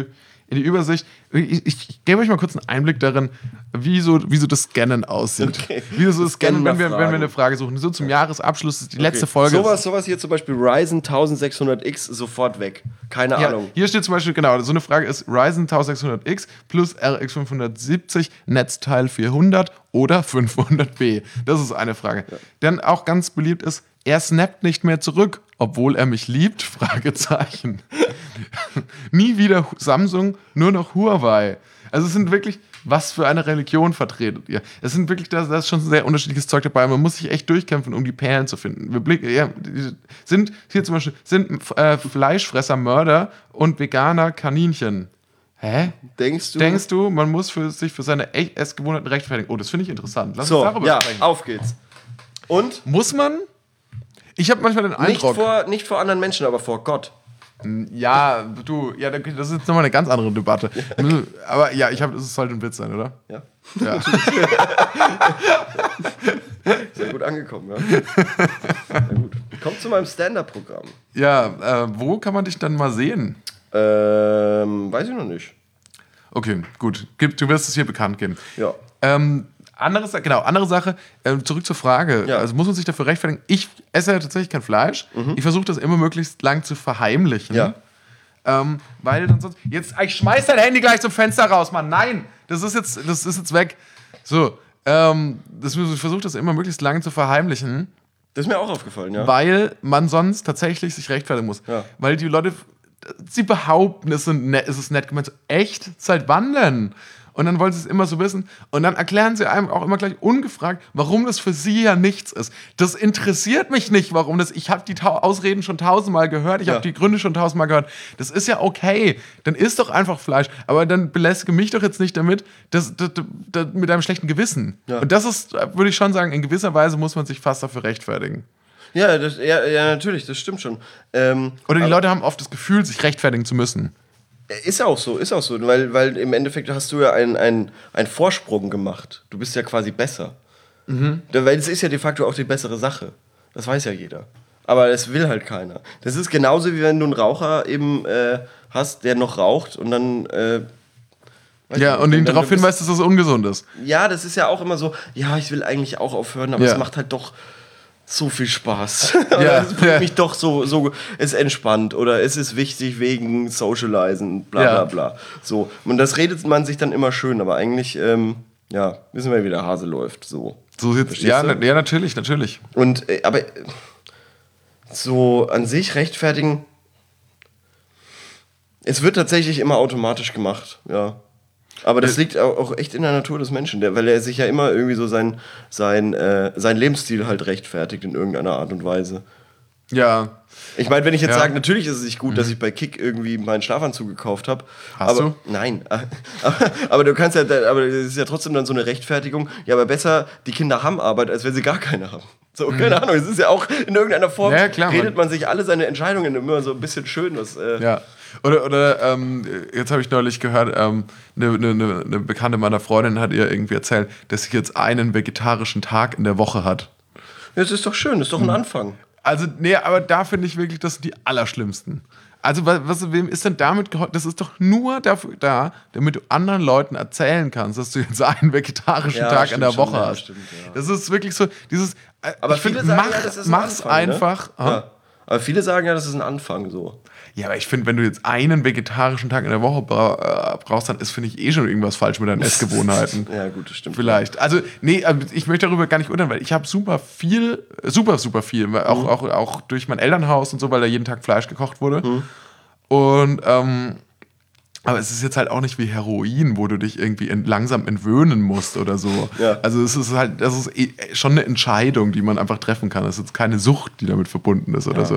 in die Übersicht. Ich, ich, ich gebe euch mal kurz einen Einblick darin, wie so, wie so das Scannen aussieht. Okay. Wie so das Scannen, wenn wir, wenn wir Fragen. eine Frage suchen. So zum Jahresabschluss, das ist die letzte Okay. Folge. Sowas, sowas hier zum Beispiel Ryzen eintausendsechshundert X sofort weg. Keine Ja, Ahnung. hier steht zum Beispiel, genau, so eine Frage ist Ryzen eintausendsechshundert X plus R X fünfhundertsiebzig, Netzteil vierhundert oder fünfhundert B. Das ist eine Frage. Ja. Dann auch ganz beliebt ist, er snappt nicht mehr zurück, obwohl er mich liebt, Fragezeichen. Nie wieder Samsung, nur noch Huawei. Also es sind wirklich, was für eine Religion vertretet ihr? Es sind wirklich, da ist schon sehr unterschiedliches Zeug dabei. Man muss sich echt durchkämpfen, um die Perlen zu finden. Wir blicken, ja, sind hier zum Beispiel, sind äh, Fleischfresser Mörder und Veganer Kaninchen. Hä? Denkst du? Denkst du, man muss für sich für seine echt Essgewohnheiten rechtfertigen? Oh, das finde ich interessant. Lass so, uns darüber ja, sprechen. auf geht's. Und? Muss man? Ich habe manchmal den Nicht Eindruck. vor, nicht vor anderen Menschen, aber vor Gott. Ja, du, ja, das ist jetzt nochmal eine ganz andere Debatte. Aber ja, ich habe, es sollte ein Witz sein, oder? Ja. Ja. Sehr gut angekommen, ja. Na gut. Kommt zu meinem Stand-Up-Programm. Ja, äh, wo kann man dich dann mal sehen? Ähm, weiß ich noch nicht. Okay, gut. Gib- Du wirst es hier bekannt geben. Ja. Ähm, andere, Sa- genau, andere Sache, ähm, zurück zur Frage. Ja. Also muss man sich dafür rechtfertigen. Ich esse ja tatsächlich kein Fleisch. Ich versuche das immer möglichst lang zu verheimlichen. Ja. Ähm, weil dann sonst. Jetzt, ich schmeiß dein Handy gleich zum Fenster raus, Mann. Nein! Das ist jetzt, das ist jetzt weg. So, ähm, das, ich versuche das immer möglichst lang zu verheimlichen, Das ist mir auch aufgefallen, ja. weil man sonst tatsächlich sich rechtfertigen muss. Ja. Weil die Leute, sie behaupten, es, sind net, es ist nett gemeint. So, echt? Seit wann denn? Und dann wollen sie es immer so wissen. Und dann erklären sie einem auch immer gleich ungefragt, warum das für sie ja nichts ist. Das interessiert mich nicht, warum das. Ich habe die Tau- Ausreden schon tausendmal gehört. Ich Ja. habe die Gründe schon tausendmal gehört. Das ist ja okay. Dann isst doch einfach Fleisch. Aber dann belästige mich doch jetzt nicht damit, das, das, das, mit einem schlechten Gewissen. Ja. Und das ist, würde ich schon sagen, in gewisser Weise muss man sich fast dafür rechtfertigen. Ja, das, ja, ja, natürlich, das stimmt schon. Ähm, Oder die aber- Leute haben oft das Gefühl, sich rechtfertigen zu müssen. Ist auch so, ist auch so, weil, weil im Endeffekt hast du ja einen, einen, einen Vorsprung gemacht. Du bist ja quasi besser. Mhm. Weil es ist ja de facto auch die bessere Sache. Das weiß ja jeder. Aber das will halt keiner. Das ist genauso wie wenn du einen Raucher eben äh, hast, der noch raucht und dann. Äh, weiß Ja, nicht, und ihn dann- darauf du bist- hinweist, dass das ungesund ist. Ja, das ist ja auch immer so, ja, ich will eigentlich auch aufhören, aber Ja. es macht halt doch so viel Spaß. Ja, es bringt ja. mich doch so, so, es ist entspannt oder es ist wichtig wegen Socializen, bla bla Ja. bla. So. Und das redet man sich dann immer schön, aber eigentlich, ähm, ja, wissen wir, wie der Hase läuft. So. So jetzt, Verstehst ja, du? na, ja, natürlich, natürlich. Und, äh, aber äh, so an sich rechtfertigen, es wird tatsächlich immer automatisch gemacht, ja. Aber das liegt au- auch echt in der Natur des Menschen, der, weil er sich ja immer irgendwie so sein, sein, äh, sein Lebensstil halt rechtfertigt in irgendeiner Art und Weise. Ja. Ich meine, wenn ich jetzt Ja. sage, natürlich ist es nicht gut, dass ich bei Kick irgendwie meinen Schlafanzug gekauft habe. Hast aber, du? Nein. Aber, aber du kannst ja, aber das ist ja trotzdem dann so eine Rechtfertigung. Ja, aber besser, die Kinder haben Arbeit, als wenn sie gar keine haben. So, keine Ahnung, es ist ja auch in irgendeiner Form, Ja, klar, redet man- man sich alle seine Entscheidungen immer so ein bisschen schön. Was, äh, Ja. Oder, oder ähm, jetzt habe ich neulich gehört, ähm, eine, eine, eine Bekannte meiner Freundin hat ihr irgendwie erzählt, dass sie jetzt einen vegetarischen Tag in der Woche hat. Das ist doch schön, das ist doch ein Anfang. Also, nee, aber da finde ich wirklich, das sind die allerschlimmsten. Also, was, was wem ist denn damit geholfen? Das ist doch nur dafür da, damit du anderen Leuten erzählen kannst, dass du jetzt einen vegetarischen Ja, Tag in stimmt der schon, Woche ja, hast. stimmt, ja. Das ist wirklich so, dieses. äh, Aber ich viele find, sagen mach, ja, das ist ein mach's Anfang, ne? einfach. ah. Ja. Aber viele sagen ja, das ist ein Anfang so. Ja, aber ich finde, wenn du jetzt einen vegetarischen Tag in der Woche bra äh, brauchst, dann ist, finde ich, eh schon irgendwas falsch mit deinen Essgewohnheiten. Ja, gut, das stimmt. Vielleicht. Also, nee, aber ich möchte darüber gar nicht urteilen, weil ich habe super viel, super, super viel, weil auch, auch, auch durch mein Elternhaus und so, weil da jeden Tag Fleisch gekocht wurde. Und, ähm, aber es ist jetzt halt auch nicht wie Heroin, wo du dich irgendwie ent langsam entwöhnen musst oder so. Ja. Also es ist halt, das ist eh schon eine Entscheidung, die man einfach treffen kann. Es ist jetzt keine Sucht, die damit verbunden ist oder Ja. so.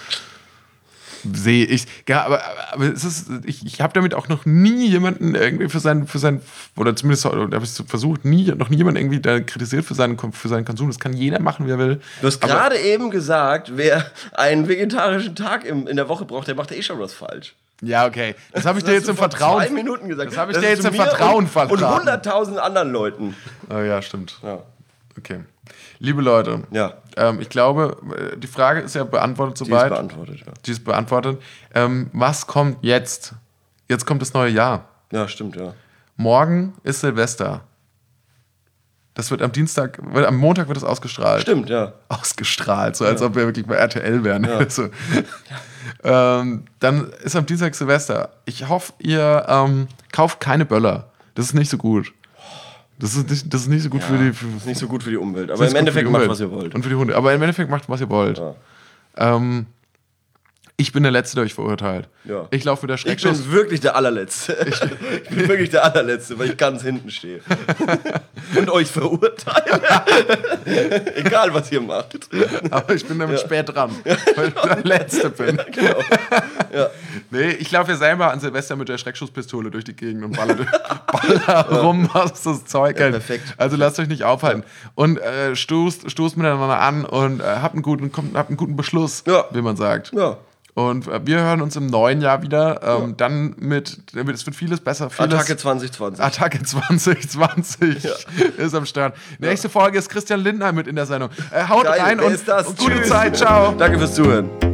Sehe ich. Ja, aber, aber es ist, ich, ich habe damit auch noch nie jemanden irgendwie für seinen, für seinen, oder zumindest habe ich es versucht, nie, noch nie jemanden irgendwie da kritisiert für seinen, für seinen Konsum. Das kann jeder machen, wie er will. Du hast Aber- gerade eben gesagt, wer einen vegetarischen Tag im, in der Woche braucht, der macht eh schon was falsch. Ja, okay. Das habe ich dir hast jetzt du im vor Vertrauen. zwei Minuten gesagt. Das habe ich Das dir ist jetzt zu im mir Vertrauen und, vertragen. Und hunderttausend anderen Leuten. Oh ja, stimmt. Ja. Okay. Liebe Leute, Ja. ähm, ich glaube, äh, die Frage ist ja beantwortet Die ist soweit. beantwortet, ja. Die ist beantwortet. Ähm, was kommt jetzt? jetzt kommt das neue Jahr. Ja, stimmt, ja. Morgen ist Silvester. Das wird am Dienstag, wird, am Montag wird es ausgestrahlt. Stimmt, ja. Ausgestrahlt, so als ja. ob wir wirklich bei R T L wären. Ja. So. Ja. Ähm, dann ist am Dienstag Silvester. Ich hoffe, ihr ähm, kauft keine Böller. Das ist nicht so gut. Das ist nicht, das ist nicht so gut ja, für die. Für, das ist nicht so gut für die Umwelt. Aber im Endeffekt macht, was ihr wollt. Und für die Hunde. Aber im Endeffekt macht, was ihr wollt. Ja. Ähm, ich bin der Letzte, der euch verurteilt. Ja. Ich laufe mit der Schreckschuss. Ich bin wirklich der Allerletzte. Ich, ich bin wirklich der Allerletzte, weil ich ganz hinten stehe. Und euch verurteile. Egal, was ihr macht. Aber ich bin damit ja. spät dran, weil ich der Letzte bin. Genau. Ja. Nee, ich laufe ja selber an Silvester mit der Schreckschusspistole durch die Gegend und baller, baller ja. rum, was das Zeug hält. Ja, perfekt. Also lasst euch nicht aufhalten. Ja. Und äh, stoßt, stoßt miteinander an und äh, habt, einen guten, habt einen guten Beschluss, ja. wie man sagt. Ja. Und äh, wir hören uns im neuen Jahr wieder. Ähm, ja. Dann mit, es wird vieles besser. Vieles, Attacke zwanzig zwanzig. Attacke zwanzig zwanzig ja. ist am Start. Nächste ja. Folge ist Christian Lindner mit in der Sendung. Äh, haut Geil, rein und, ist das? und gute Tschüss. Zeit. Ciao. Danke fürs Zuhören.